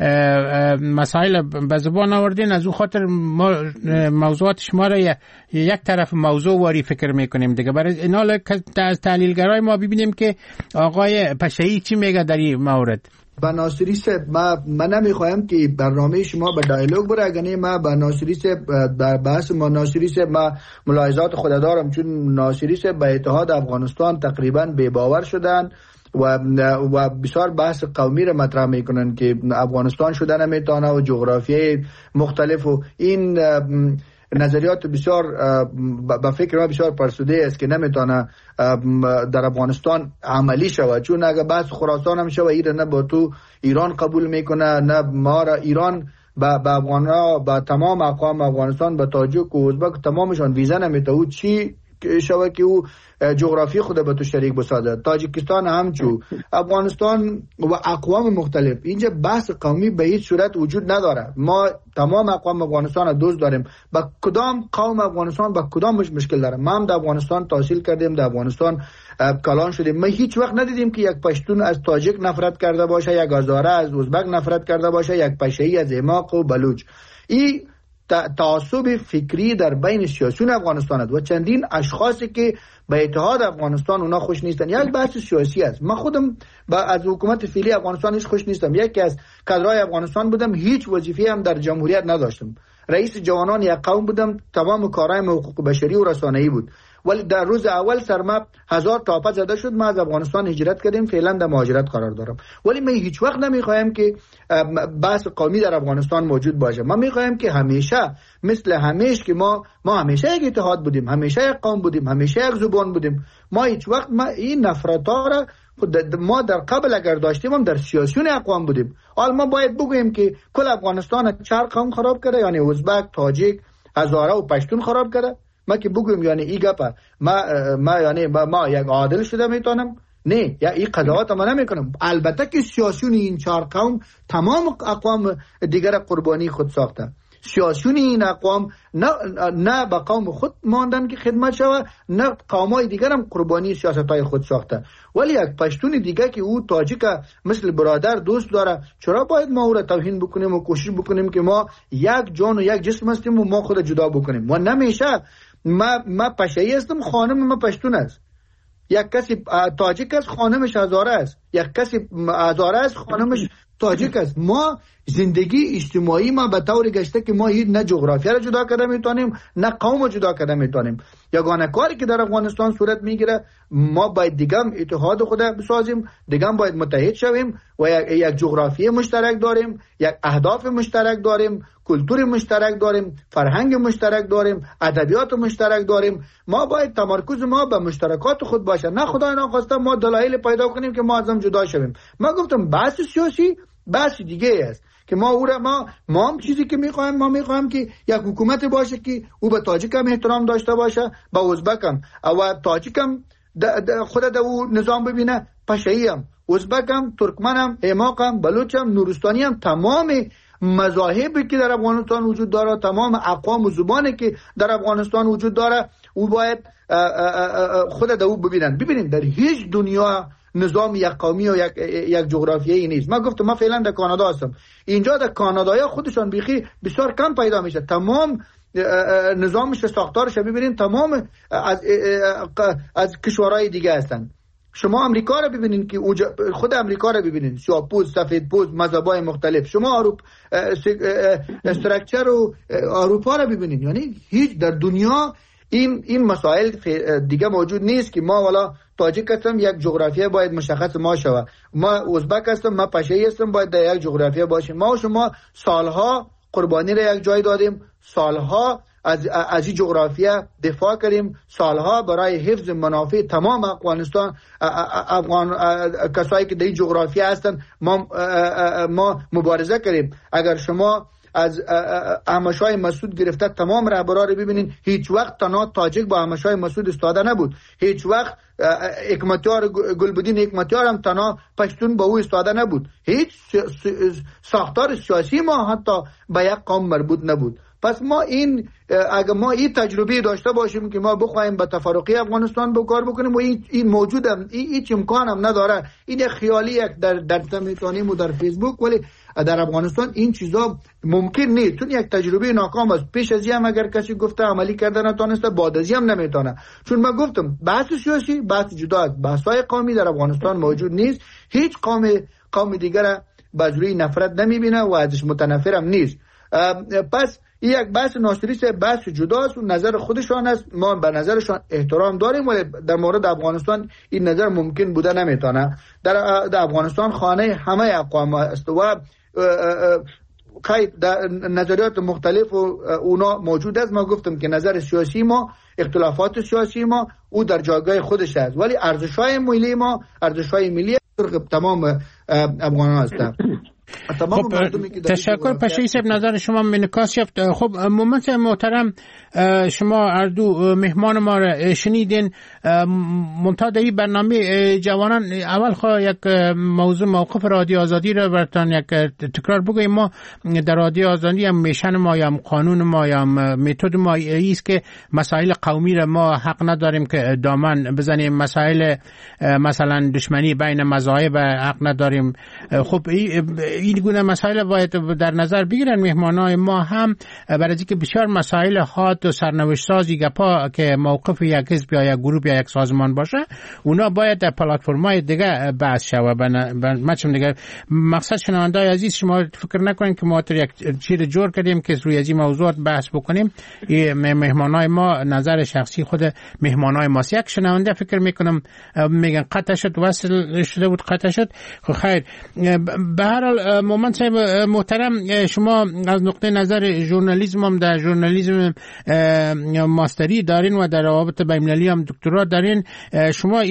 مسائل به زبان آوردین، از او خاطر ما موضوعات شما را یک طرف موضوع واری فکر میکنیم دیگه. برای اینا از تحلیلگرای ما ببینیم که آقای پشه‌ای چی میگه در این مورد. با ناصری صاحب من نمیخوایم که برنامه شما به دایالوگ بره، اگه ما با ناصری صاحب در بحث ما ناصری صاحب ما ملاحظات خود دارم، چون ناصری صاحب به اتحاد افغانستان تقریبا بے باور شدن و بسیار بحث قومی را مطرح میکنن که افغانستان شدن نمیتونه و جغرافیای مختلف و این نظریات بسیار به فکر ما بسیار فرسوده است که نمیتونه در افغانستان عملی شود، چون اگه بحث خراسان هم شود ایره نه با تو ایران قبول میکنه، نه ما را ایران با افغانا با تمام اقوام افغانستان با تاجیک و ازبک تمامشان ویزا نمیده. او چی شوه که او جغرافی خود به تو شریک بسازه، تاجیکستان همچو افغانستان و اقوام مختلف. اینجا بحث قومی به هیچ صورت وجود نداره. ما تمام اقوام افغانستان دوست داریم. با کدام قوم افغانستان با کدام مشکل داره. ما هم در افغانستان تحصیل کردیم، در افغانستان کلان شدیم. ما هیچ وقت ندیدیم که یک پشتون از تاجیک نفرت کرده باشه، یک هزاره از ازبک نفرت کرده باشه، یک پشه‌ای از اماق و بلوچ. این تعصب فکری در بین سیاسیون افغانستان است و چندین اشخاصی که به اتحاد افغانستان اونا خوش نیستن. یک بحث سیاسی است. من خودم از حکومت فعلی افغانستان هیچ خوش نیستم. یکی از کادرای افغانستان بودم، هیچ وظیفه‌ای هم در جمهوریت نداشتم. رئیس جوانان یک قوم بودم، تمام کارهای حقوق بشری و رسانه‌ای بود. ولی در روز اول سرما 1000 تاپه زده شد، ما از افغانستان هجرت کردیم، فعلا در مهاجرت قرار دارم. ولی من هیچ وقت نمیخوایم که بحث قومی در افغانستان موجود باشه. ما میخوایم که همیشه مثل همیشه که ما همیشه یک اتحاد بودیم، همیشه یک قوم بودیم، همیشه یک زبان بودیم. ما هیچ وقت این نفرت‌ها را ما در قبل اگر داشتیم هم در سیاسیون اقوام بودیم. حالا ما باید بگوییم که کل افغانستان 4 قوم خراب کرده، یعنی ازبک، تاجیک، هزاره و پشتون خراب کرده. ما که بگویم یعنی این گپه ما یک عادل شده میتونم؟ نه، یا این قضاوت ما نمیکنم. البته که سیاسیون این 4 قوم تمام اقوام دیگر قربانی خود ساخته. سیاسیون این اقوام نه با قوم خود ماندن که خدمت شود، نه قومای دیگر هم قربانی سیاستهای خود ساخته. ولی یک پشتون دیگه که او تاجیک مثل برادر دوست داره، چرا باید ما او را توهین بکنیم و کوشش بکنیم که ما یک جان و یک جسم هستیم و ما خود جدا بکنیم؟ و نمیشه. ما پشه‌ای هستم، خانم ما پشتون است. یک کسی تاجیک است، خانمش هزاره است. یک کسی هزاره است، خانمش تاجیک است. ما زندگی اجتماعی ما به طور گشته که ما هیچ نه جغرافیا را جدا کرده میتونیم، نه قوم را جدا کرده میتونیم. یگانه کاری که در افغانستان صورت میگیره، ما باید دیگه اتحاد خود بسازیم، دیگه باید متحد شویم و یک جغرافی مشترک داریم، یک اهداف مشترک داریم، کلتور مشترک داریم، فرهنگ مشترک داریم، ادبیات مشترک داریم. ما باید تمرکز ما به مشترکات خود باشه، نه خدای ناخواسته ما دلایل پیدا کنیم که ما از هم جدا شویم. ما گفتم بحث سیاسی بحث دیگه است که ما هم چیزی که میخوایم، ما میخوایم که یک حکومت باشه که او به تاجیک هم احترام داشته باشه، به ازبک هم و تاجیک هم خود در او نظام ببینه، پشه‌ای هم، ازبک هم، ترکمن هم، اماق هم، بلوچ هم، نورستانی هم، تمام مذاهبی که در افغانستان وجود داره، تمام اقوام و زبانی که در افغانستان وجود داره، او باید خود در او ببینید در هیچ دنیا نظام یک قومی و یک جغرافیایی نیست. من گفتم ما فعلا در کانادا هستم. اینجا در کانادایا خودشان بیخی بسیار کم پیدا میشه. تمام نظامش ساختارش ببینید تمام از کشورهای دیگه هستن. شما امریکا رو ببینید که خود امریکا رو ببینید، سیاه‌پوست، سفیدپوست، مذهب‌های مختلف. شما استراکچر و اروپا رو ببینید. یعنی هیچ در دنیا این مسائل دیگه موجود نیست که ما والا تاجیک هستم یک جغرافیه باید مشخص ما شود، ما ازبک هستم، ما پشه‌ای هستم، باید در یک جغرافیه باشیم. ما و شما سالها قربانی را یک جای دادیم، سالها از این جغرافیه دفاع کردیم، سالها برای حفظ منافع تمام افغانستان کسایی که در این جغرافیه هستن ما مبارزه کردیم. اگر شما از احمدشاه مسعود گرفته تمام رهبران رو ببینین، هیچ وقت تنها تاجیک با احمدشاه مسعود استاده نبود، هیچ وقت حکمتیار گلبدین حکمتیار هم تنها پشتون با او استاده نبود. هیچ ساختار سیاسی ما حتی به یک قوم مربوط نبود. پس ما اگر ما این تجربه داشته باشیم که ما بخوایم به تفرقه افغانستان بکار بکنیم و این موجود هم هیچ امکان هم نداره، این یک خیالی یک در تمیتانیم و در فیسبوک، ولی در افغانستان این چیزا ممکن نیست. چون یک تجربه ناکام است. پیش از این هم اگر کسی گفته عملی کرده نتونسته، بعد از این هم نمیتونه. چون من گفتم بحث سیاسی بحث جدا است، بحث‌های قومی در افغانستان موجود نیست. هیچ قوم دیگر به جوری نفرت نمیبینه و ازش متنفرم نیست. پس این یک بحث ناشریست، بحث جداست و نظر خودشان است، ما به نظرشان احترام داریم، ولی در مورد افغانستان این نظر ممکن بوده نمیتونه. در افغانستان خانه همه اقوام است و نظریات مختلف و اونا موجود است. ما گفتم که نظر سیاسی ما، اختلافات سیاسی ما او در جایگاه خودش است، ولی ارزش‌های ملی ما ارزش‌های ملی تمام افغانان هستند. خب تشکر پشه‌ای صاحب، نظر شما منعکس شد. خب مومنت محترم، شما اردو مهمان ما را شنیدین. منتها این برنامه جوانان اول یک موضوع موقف رادیو آزادی را براتون یک تکرار بگویم. ما در رادیو آزادی هم میشن ما یا قانون ما یا متد ما است که مسائل قومی را ما حق نداریم که دامن بزنیم، مسائل مثلا دشمنی بین مذاهب حق نداریم. خب این گونه مسائل باید در نظر بگیرن مهمانای ما هم، برای اینکه بسیار مسائل حاد و سرنوشت سازی گپا که موقف یک حزب یا یک گروه یا یک سازمان باشه، اونا باید در پلتفرم‌های دیگه بحث شود. مچم دیگه مقصد شنوندای عزیز، شما فکر نکنین که ما یک چیز جور کردیم که روی از این موضوعات بحث بکنیم. مهمانای ما نظر شخصی خود مهمانای ما. یک شنونده فکر میکنم میگن قطع شد، وصل شده بود قطع شد. خب خیر، به هر حال مومن صاحب محترم، شما از نقطه نظر ژورنالیسم هم در ژورنالیسم ماستری دارین و در روابط بین‌المللی هم دکترا دارین. شما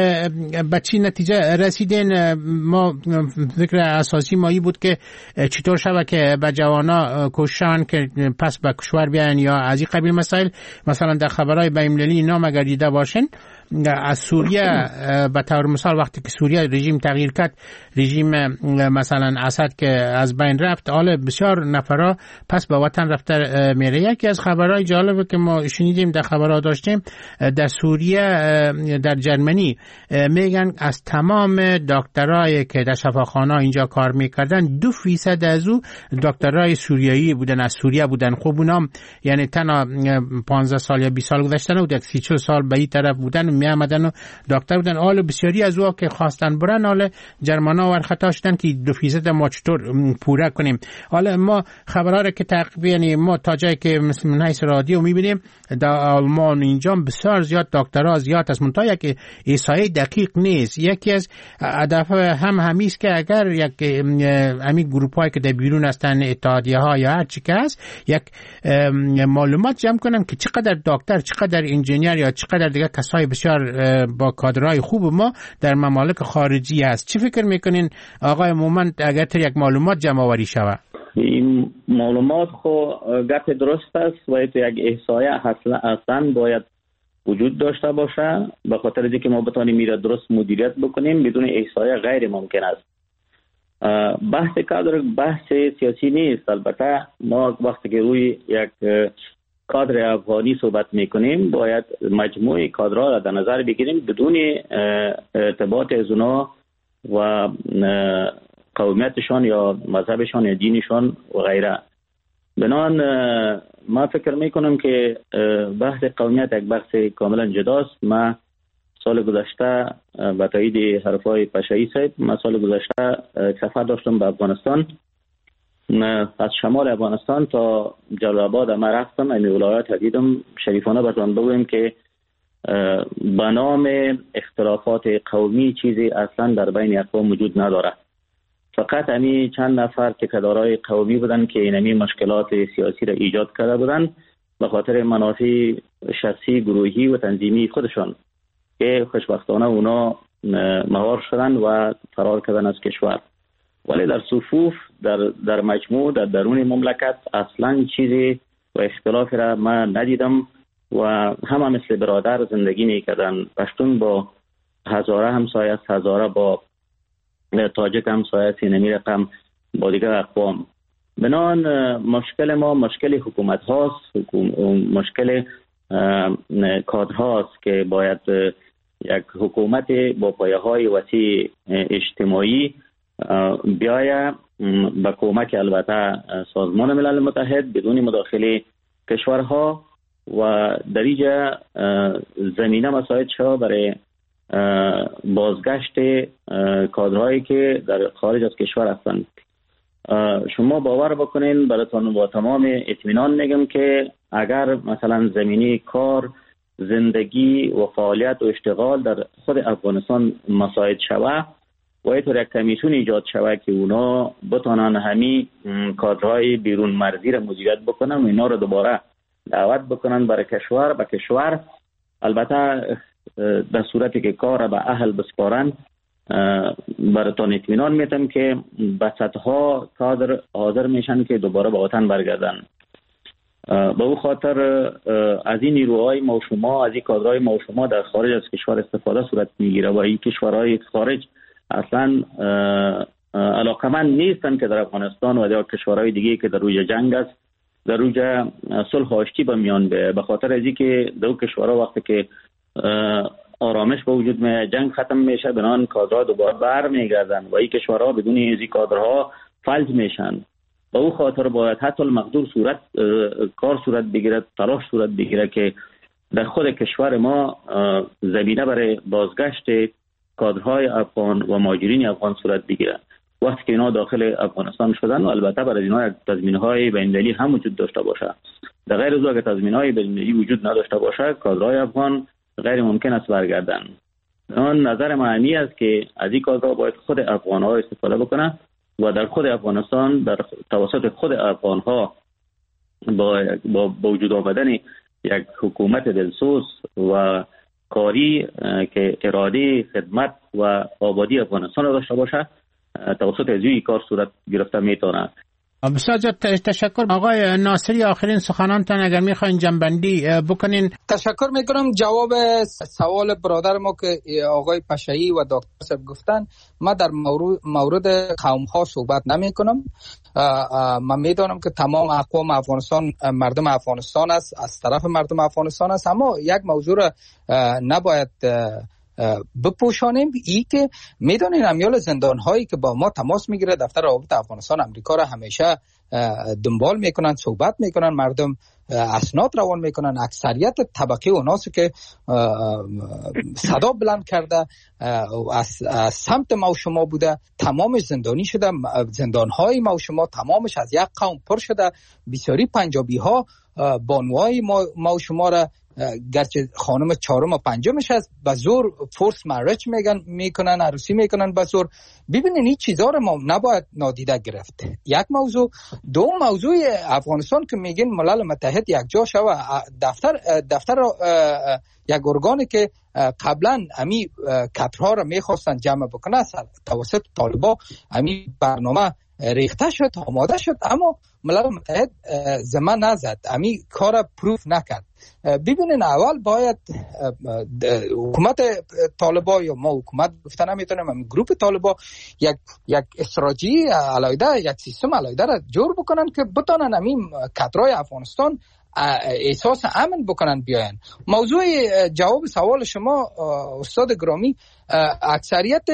به چی نتیجه رسیدین؟ ما فکر اساسی ما بود که چطور شود که به جوانا کوشان که پس به کشور بیان یا از این قبیل مسائل. مثلا در خبرهای بین‌المللی نام اگر دیده باشین، از سوریه به طور مثال وقتی که سوریه رژیم تغییر کرد، رژیم مثلا اسد که از بین رفت، حالا بسیار نفرا پس به وطن رفته میره. یکی از خبرهای جالبه که ما شنیدیم در خبرها داشتیم، در سوریه در جرمنی میگن از تمام دکترای که در شفاخانه اینجا کار میکردن 2% از او دکترای سوریایی بودن، از سوریه بودن. خب اونام یعنی تنها 15 سال یا 20 سال گذشته نبود، 30 سال به این طرف بودن و میامدن و دکتر بودن. حالا بسیاری از اونها که خواستن برن، حالا جرمنا ورخطا شدن که 2% ما چطور پوره کنیم. حالا ما خبرها را که تقریبا یعنی ما تا جایی که مثل من حیث رادیو میبینیم در آلمان اینجا بسیار زیاد دکترها زیاد است، منتها یک احصایه دقیق نیست. یکی از هدف هم همیست که اگر یک همین گروپ هایی که در بیرون هستن، اتحادیه ها یا هر چی که هست، یک معلومات جمع کنن که چقدر دکتر، چقدر انجینیر یا چقدر دیگه کسای بسیار با کادرهای خوب ما در ممالک خارجی هست. چی فکر میکنین آقای مومن اگر یک معلومات جمع آوری شود؟ این معلومات خو گپ درست است و تو یک احصایه اصلا باید وجود داشته باشه، به خاطر اینکه ما بتونیم میره درست مدیریت بکنیم. بدون احصایه غیر ممکن است. بحث کادر بحث سیاسی نیست. البته ما وقتی که روی یک کادر افغانی صحبت میکنیم باید مجموعه کادرها را در نظر بگیریم بدون ارتباط از اونا و قومیتشان یا مذهبشان یا دینشان و غیره. بنابراین ما فکر میکنم که بحث قومیت یک بحث کاملا جداست. ما سال گذشته به تایید حرفای پشه‌ای صاحب، ما سال گذشته سفر داشتم به افغانستان از شمال افغانستان تا جلال‌آباد ما رفتم، این ولایات دیدم. شریفانه بتوان بگویم که به نام اختلافات قومی چیزی اصلا در بین اقوام وجود نداره. فقط همی چند نفر که کدارای قومی بودن که اینمی مشکلات سیاسی را ایجاد کرده بودن به خاطر منافع شخصی، گروهی و تنظیمی خودشان که خوشبختانه اونا مهار شدن و فرار کردن از کشور. ولی در صفوف در مجموع در درون مملکت اصلا چیزی و اختلافی را من ندیدم و همه مثل برادر زندگی میکردن. پشتون با هزاره همسایه است، هزاره با تاجک همسایه است، اینمی رقم با دیگر اقوام. بنان مشکل ما مشکل حکومت هاست، مشکل کادر هاست که باید یک حکومت با پایه های وسیع اجتماعی بیایه به کمک البته سازمان ملل متحد بدون مداخله کشورها و در اینجا زمینه مساعد شود برای بازگشت کادرهایی که در خارج از کشور هستند. شما باور بکنین براتون با تمام اطمینان میگم که اگر مثلا زمینه کار، زندگی و فعالیت و اشتغال در خود افغانستان مساعد شود و اینطور یک کمیسیون ایجاد شود که اونا بتانن همین کادرهای بیرون مرزی را مدیریت بکنن و اینا را دوباره دعوت بکنن برای کشور به کشور، البته در صورتی که کار را به اهل بسپارن، براتون اطمینان میتم که به صدها کادر حاضر میشن که دوباره به وطن برگردن. به او خاطر از این نیروهای ما و شما، از این کادرهای ما و شما در خارج از کشور استفاده صورت میگیره و این کشورهای خارج اصلا علاقمند نیستن که در افغانستان و در کشورهای دیگه که در روی جنگ است در روی صلح و آشتی به میان به خاطر از اینکه در کشورها وقتی که آرامش به وجود میاد، جنگ ختم میشه، بنان کادرها دوباره برمیگردن و این کشورها بدون این کادرها فلج میشن. به او خاطر باید حتی المقدور کار صورت بگیرد، تلاش صورت بگیرد که در خود کشور ما زمینه برای بازگشت کادرهای افغان و مهاجرین افغان صورت بگیرد. وقتی که اینا داخل افغانستان شدن و البته برای اینا تضمین‌های بین‌المللی هم وجود داشته باشه. در غیر از اگر تضمین‌های بین‌المللی وجود نداشته باشه، کادرهای افغان غیر ممکن است برگردن. آن نظر معنی است که از این کادرها باید خود افغان‌ها استفاده بکنه و در خود افغانستان در توسط خود افغان‌ها با وجود آمدن یک حکومت دلسوز و کاری که اراده خدمت و آبادی افغانستان را داشته باشه، توسط از این کار صورت گرفته میتونه. بسیار تشکر. آقای ناصری، آخرین سخنانتان اگر میخواین جنبندی بکنین. تشکر میکنم. جواب سوال برادر ما که آقای پشایی و دکتر صاحب گفتن، ما در مورد قوم ها صحبت نمی کنم. من میدانم که تمام اقوام افغانستان مردم افغانستان است، از طرف مردم افغانستان است، اما یک موضوع را نباید بپوشانیم، ای که میدونین امیال زندان هایی که با ما تماس میگیره، دفتر روابط افغانستان امریکا را همیشه دنبال میکنن، صحبت میکنن، مردم اسناد روان میکنن. اکثریت طبقه اوناست که صدا بلند کرده از سمت ما و شما بوده، تمامش زندانی شده. زندان های ما و شما تمامش از یک قوم پر شده. بسیاری پنجابی ها بانوای ما و شما را گرچه خانم چهارم و پنجمش هست به زور فورس مریج میکنن، عروسی میکنن به زور. ببینین این چیزا رو ما نباید نادیده گرفت. یک موضوع. دو موضوع افغانستان که میگین ملل متحد یک جا شوه، دفتر یک ارگانی که قبلا امی کادرها رو میخواستن جمع بکنه توسط طالبا، امی برنامه ریخته شد، آماده شد، اما ملل متحد زمان نزد، امی کار پروف نکرد. ببینین اول باید حکومت طالبا یا ما حکومت گفتن نمیتونیم، هم گروپ طالبا یک استراتژی علیحده، یک سیستم علیحده را جور بکنن که بتونن همین کادرهای افغانستان احساس امن بکنن بیاین. موضوع جواب سوال شما استاد گرامی، اکثریت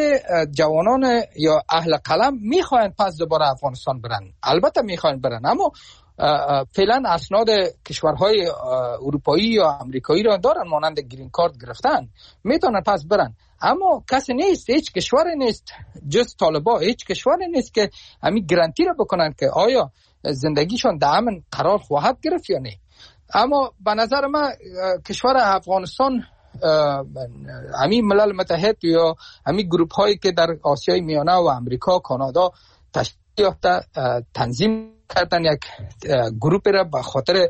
جوانان یا اهل قلم میخواین پس دوباره افغانستان برن، البته میخواین برن، اما فعلا اسناد کشورهای اروپایی یا امریکایی را دارن، مانند گرین کارت گرفتن، میتونن پس برن. اما کسی نیست، هیچ کشوری نیست جز طالبان، هیچ کشوری نیست که همین گارانتی را بکنن که آیا زندگیشون در امن قرار خواهد گرفت یا نه. اما به نظر من کشور افغانستان، همین ملل متحد یا همین گروپ هایی که در آسیای میانه و امریکا، کانادا تشکیل یافته، تنظیم کردن یک گروپ را به خاطر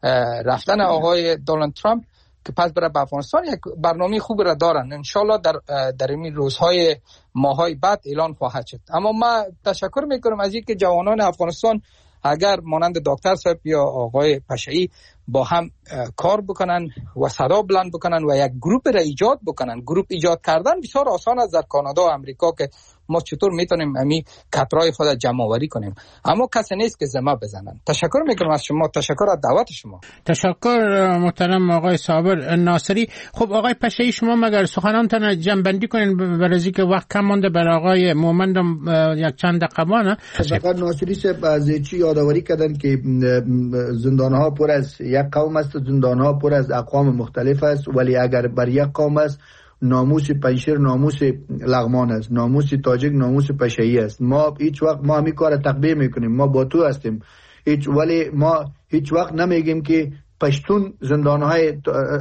رفتن آقای دونالد ترامپ که پس برای افغانستان یک برنامه خوب را دارن. انشالله در این روزهای ماهای بعد اعلان خواهد شد. اما من تشکر میکنم از اینکه جوانان افغانستان اگر مانند دکتر صاحب یا آقای پشایی با هم کار بکنن و صدا بلند بکنن و یک گروپ را ایجاد بکنن. گروپ ایجاد کردن بسیار آسان است در کانادا و امریکا که ما چطور میتونیم همین کترای خود جمع آوری کنیم، اما کسی نیست که زما بزنن. تشکر میکنم از شما، تشکر از دعوت شما. تشکر محترم آقای صابر ناصری. خب آقای پشایی، شما مگر سخنانتان جمع بندی کنین برای که وقت کم مونده. برای آقای مومندم یک چند دقیقه مانه. فقط ناصری صاحب از چی یادآوری کردن که زندانها پر از یک قوم است، زندانها پر از اقوام مختلف است، ولی اگر بر یک قوم است ناموس پنشیر ناموس لغمان است، ناموس تاجک ناموس پشایی است. ما هیچ وقت ما همین کار تقبیح میکنیم، ما با تو هستیم، ولی ما هیچ وقت نمیگیم که پشتون زندانهای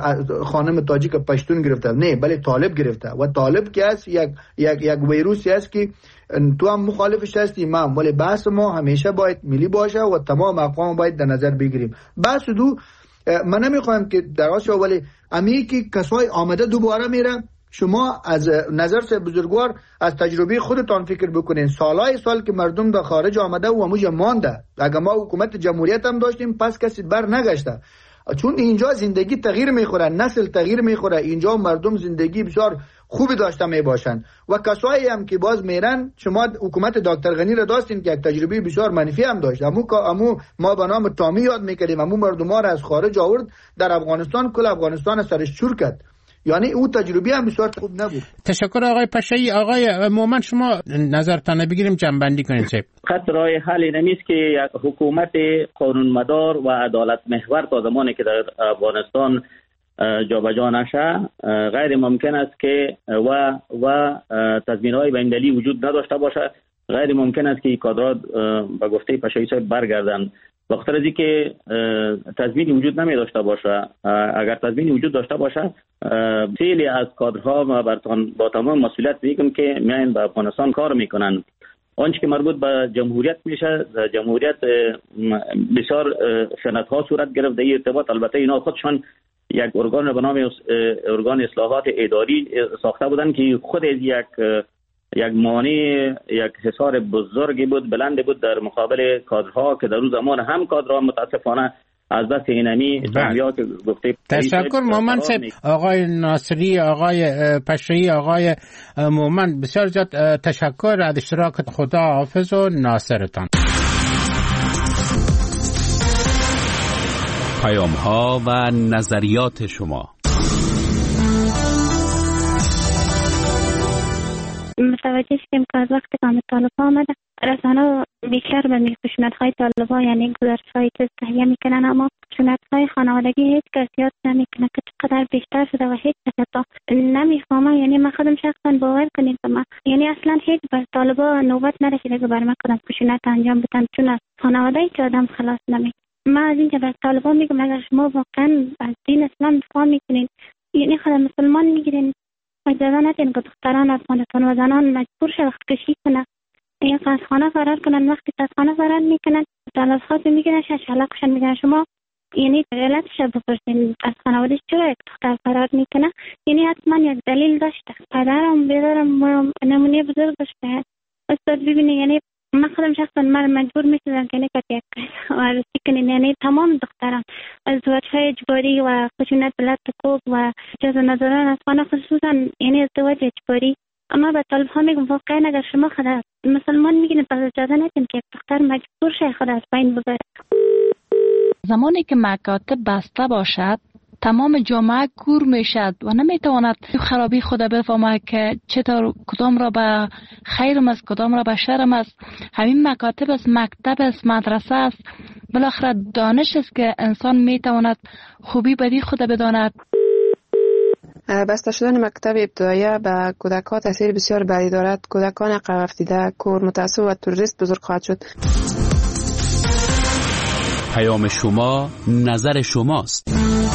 خانم تاجیک پشتون گرفته، نه، بله طالب گرفته. و طالب که است یک ویروسی است که تو هم مخالفش هستی، من، ولی بحث ما همیشه باید ملی باشه و تمام اقوام باید در نظر بگیریم. بحث دو من نمیخوایم که دراز شه، ولی امی که کسای آمده دوباره میره، شما از نظر سے بزرگوار از تجربه خودتان فکر بکنین. سالهای سال که مردم در خارج آمده و موجه مانده، اگر ما حکومت جمهوریت هم داشتیم پس کسی بر نگشته، چون اینجا زندگی تغییر میخوره، نسل تغییر میخوره، اینجا مردم زندگی بسیار خوبی داشته میباشن. و کسایی هم که باز میرن، شما حکومت دکتر غنی را داشتین که یک تجربه بسیار منفی هم داشت، امو ما به نام تامی یاد میکردیم، امو مردم ها را از خارج آورد در افغانستان، کل افغانستان سرش چور کرد، یعنی او تجربه هم بسیار خوب نبود. تشکر آقای پشایی. آقای مومن شما نظرتان بگیریم، جنبندی کنید. خط راه حل نمیست که یک حکومت قانونمدار و عدالت محور تا زمانی که در افغانستان جابجا نشه غیر ممکن است که و تضمین‌های بین‌المللی وجود نداشته باشه. غیر ممکن است که کادرات به گفته پشایی صاحب برگردن. بخاطر از اینکه تضمینی وجود نمی داشته باشه، اگر تضمینی وجود داشته باشه خیلی از کادرها با تمام مسئولیت میگم که میاین به افغانستان کار میکنن. آنچه که مربوط به جمهوریت میشه، جمهوریت بسیار خیانت‌ها صورت گرفت در این ارتباط. البته اینا خودشان یک ارگان به نام ارگان اصلاحات اداری ساخته بودن که خود از یک مانع، یک حصار بزرگی بود، بلند بود در مقابل کادرها که در روز زمان هم کادرها متاسفانه از دست اینمی دنیا که گفته. تشکر مومن صاحب. آقای ناصری، آقای پشایی، آقای مومن، بسیار زیاد تشکر از اشتراکت. خدا حافظ و ناصرتان. پیام‌ها و نظریات شما. متوجه شدیم که از وقتی که طالبان آمده رسانه بیشتر به خشونت‌های طالبان یعنی گزارش‌های تهیه میکنن، اما خشونت‌های خانوادگی هیچ کس یاد نمیکنه که چقدر بیشتر شده و هیچ کس تا نمیفهمه. یعنی من خودم شخصا باور کنید که من یعنی اصلا هیچ بر طالبان نوبت نرسیده که بر من کدام خشونت انجام بدن، چون از خانواده هیچ آدم خلاص نمیشه. من از اینکه بر طالبان میگم اگر شما واقعا از دین اسلام دفاع میکنین، یعنی خود مسلمان میگیرین، اجازه ندین که دختران افغانستان و زنان مجبور شه وقت کشی کنن، یا از خانه فرار کنن. وقتی از خانه فرار میکنن تلفات میگیرن، شلاقشان میگن. شما یعنی علتش بپرسین از خانوادهش چرا یک دختر فرار میکنه، یعنی حتما یک دلیل داشته. پدرم بیدارم نمونه بزرگ داشته. استاد ببینید، یعنی من خودم شخصا مجبور میشدم که نکت یک عرضی کنین، یعنی تمام دختران ازدواج‌های اجباری و خشونت بلد کوب و اجازه ندارن از خانه، خصوصا یعنی ازدواج اجباری. اما به طالب ها میگم واقعا اگر شما خود مسلمان میگین پس اجازه ندین که یک دختر مجبور شه خود از بین ببره. زمانی که مکاتب بسته باشد تمام جامعه کور میشد و نمیتواند خرابی خود بفهمه که چطور کدام را به خیرم است کدام را به شرم است. همین مکاتب است، مکتب است، مدرسه است، بالاخره دانش است که انسان میتواند خوبی بدی خود بداند. بسته شدن مکتب ابتدایی به کودکان تاثیر بسیار بدی دارد. کودکان عقب افتاده، کور، متعصب و تروریست بزرگ خواهد شد. پیام شما، نظر شماست.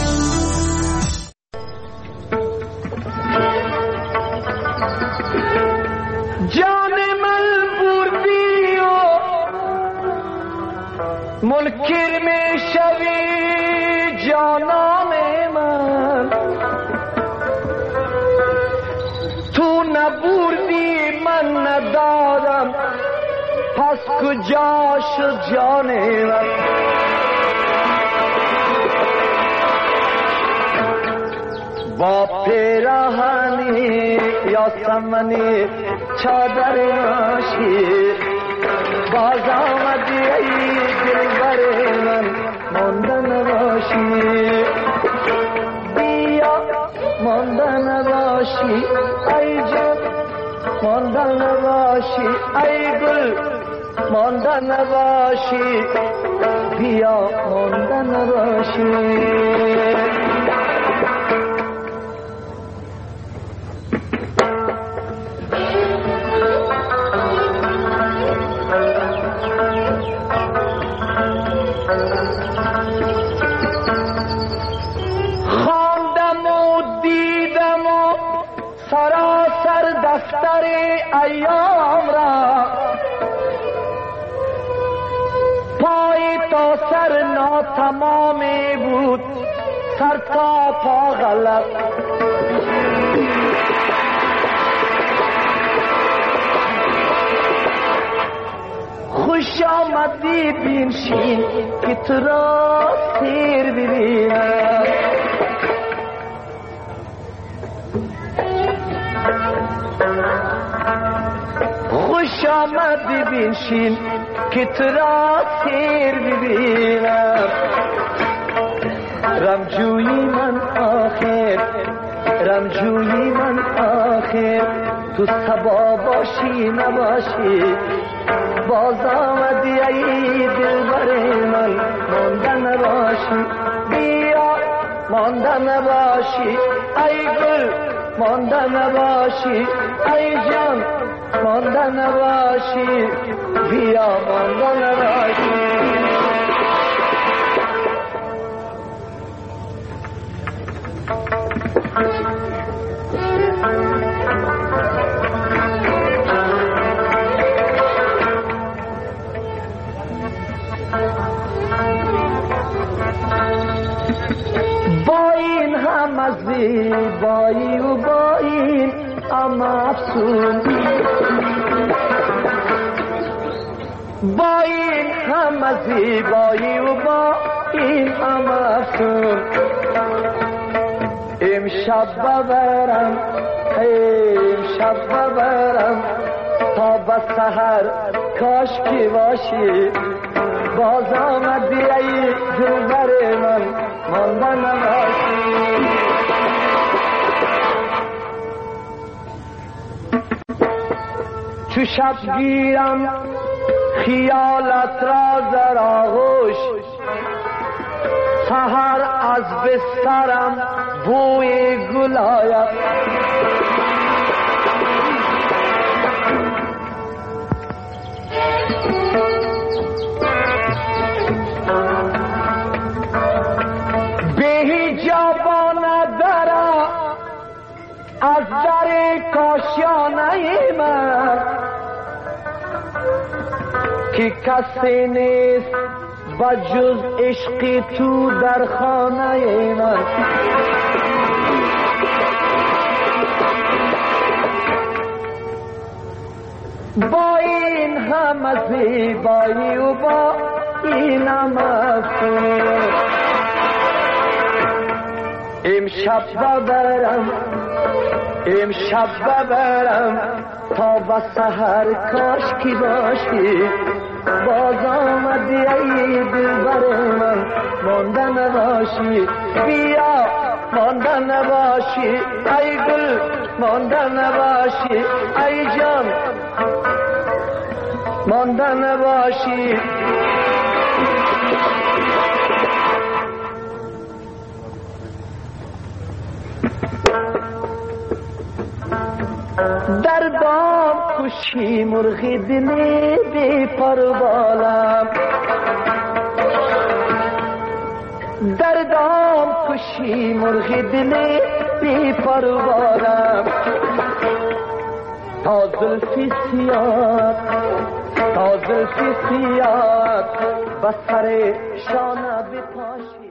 جان من بردی و منکر می شوی جانان من، تو نبردی من ندارم پس کجا شد جان من. با پیراهنی یا سمنی چادر ناشی باز آمدی ای دلبر من مانده نباشی، بیا مانده نباشی ای جان، مانده نباشی ای گل، مانده نباشی بیا مانده نباشی. دفتر ایام را پای تا سر ناتمامی بود، سر تا پا غلط. خوش آمدی بینشین که تو را سیر ببینم، خوش آمدی بینشین که تو را سیر ببینم. رمجویی من آخر، رمجویی من آخر، تو سبا باشی نباشی باز آمدی ای دلبر من مانده نباشی، بیا مانده نباشی ای گل، مانده نباشی ای جان، مانده نباشی بیا مانده نباشی. با این همه زیبایی و با این همه افسون، با این همه زیبایی و با این همه افسون، امشب ببرم امشب ببرم تا به سحر کاش کی باشی باز آمدی ای دلبر من مانده نباشی. چو شب گیرم خیالت را در آغوش، سحر از بسترم بوی گل آید. از در کاشانه من که کسی نیست بجز عشق تو در خانه من. با این همه زیبایی و با این همه افسون، امشب ببرم امشب ببرم تا به سحر کاش کی باشی باز آمدی ای دلبر من مانده نباشی، بیا مانده نباشی ای گل، مانده نباشی ای جان، مانده نباشی. در دام کشی مرغی دلی بی پروالم، در دام کشی مرغی دلی بی پروالم، تا زلفی سیاد بسر شانه بپاشی.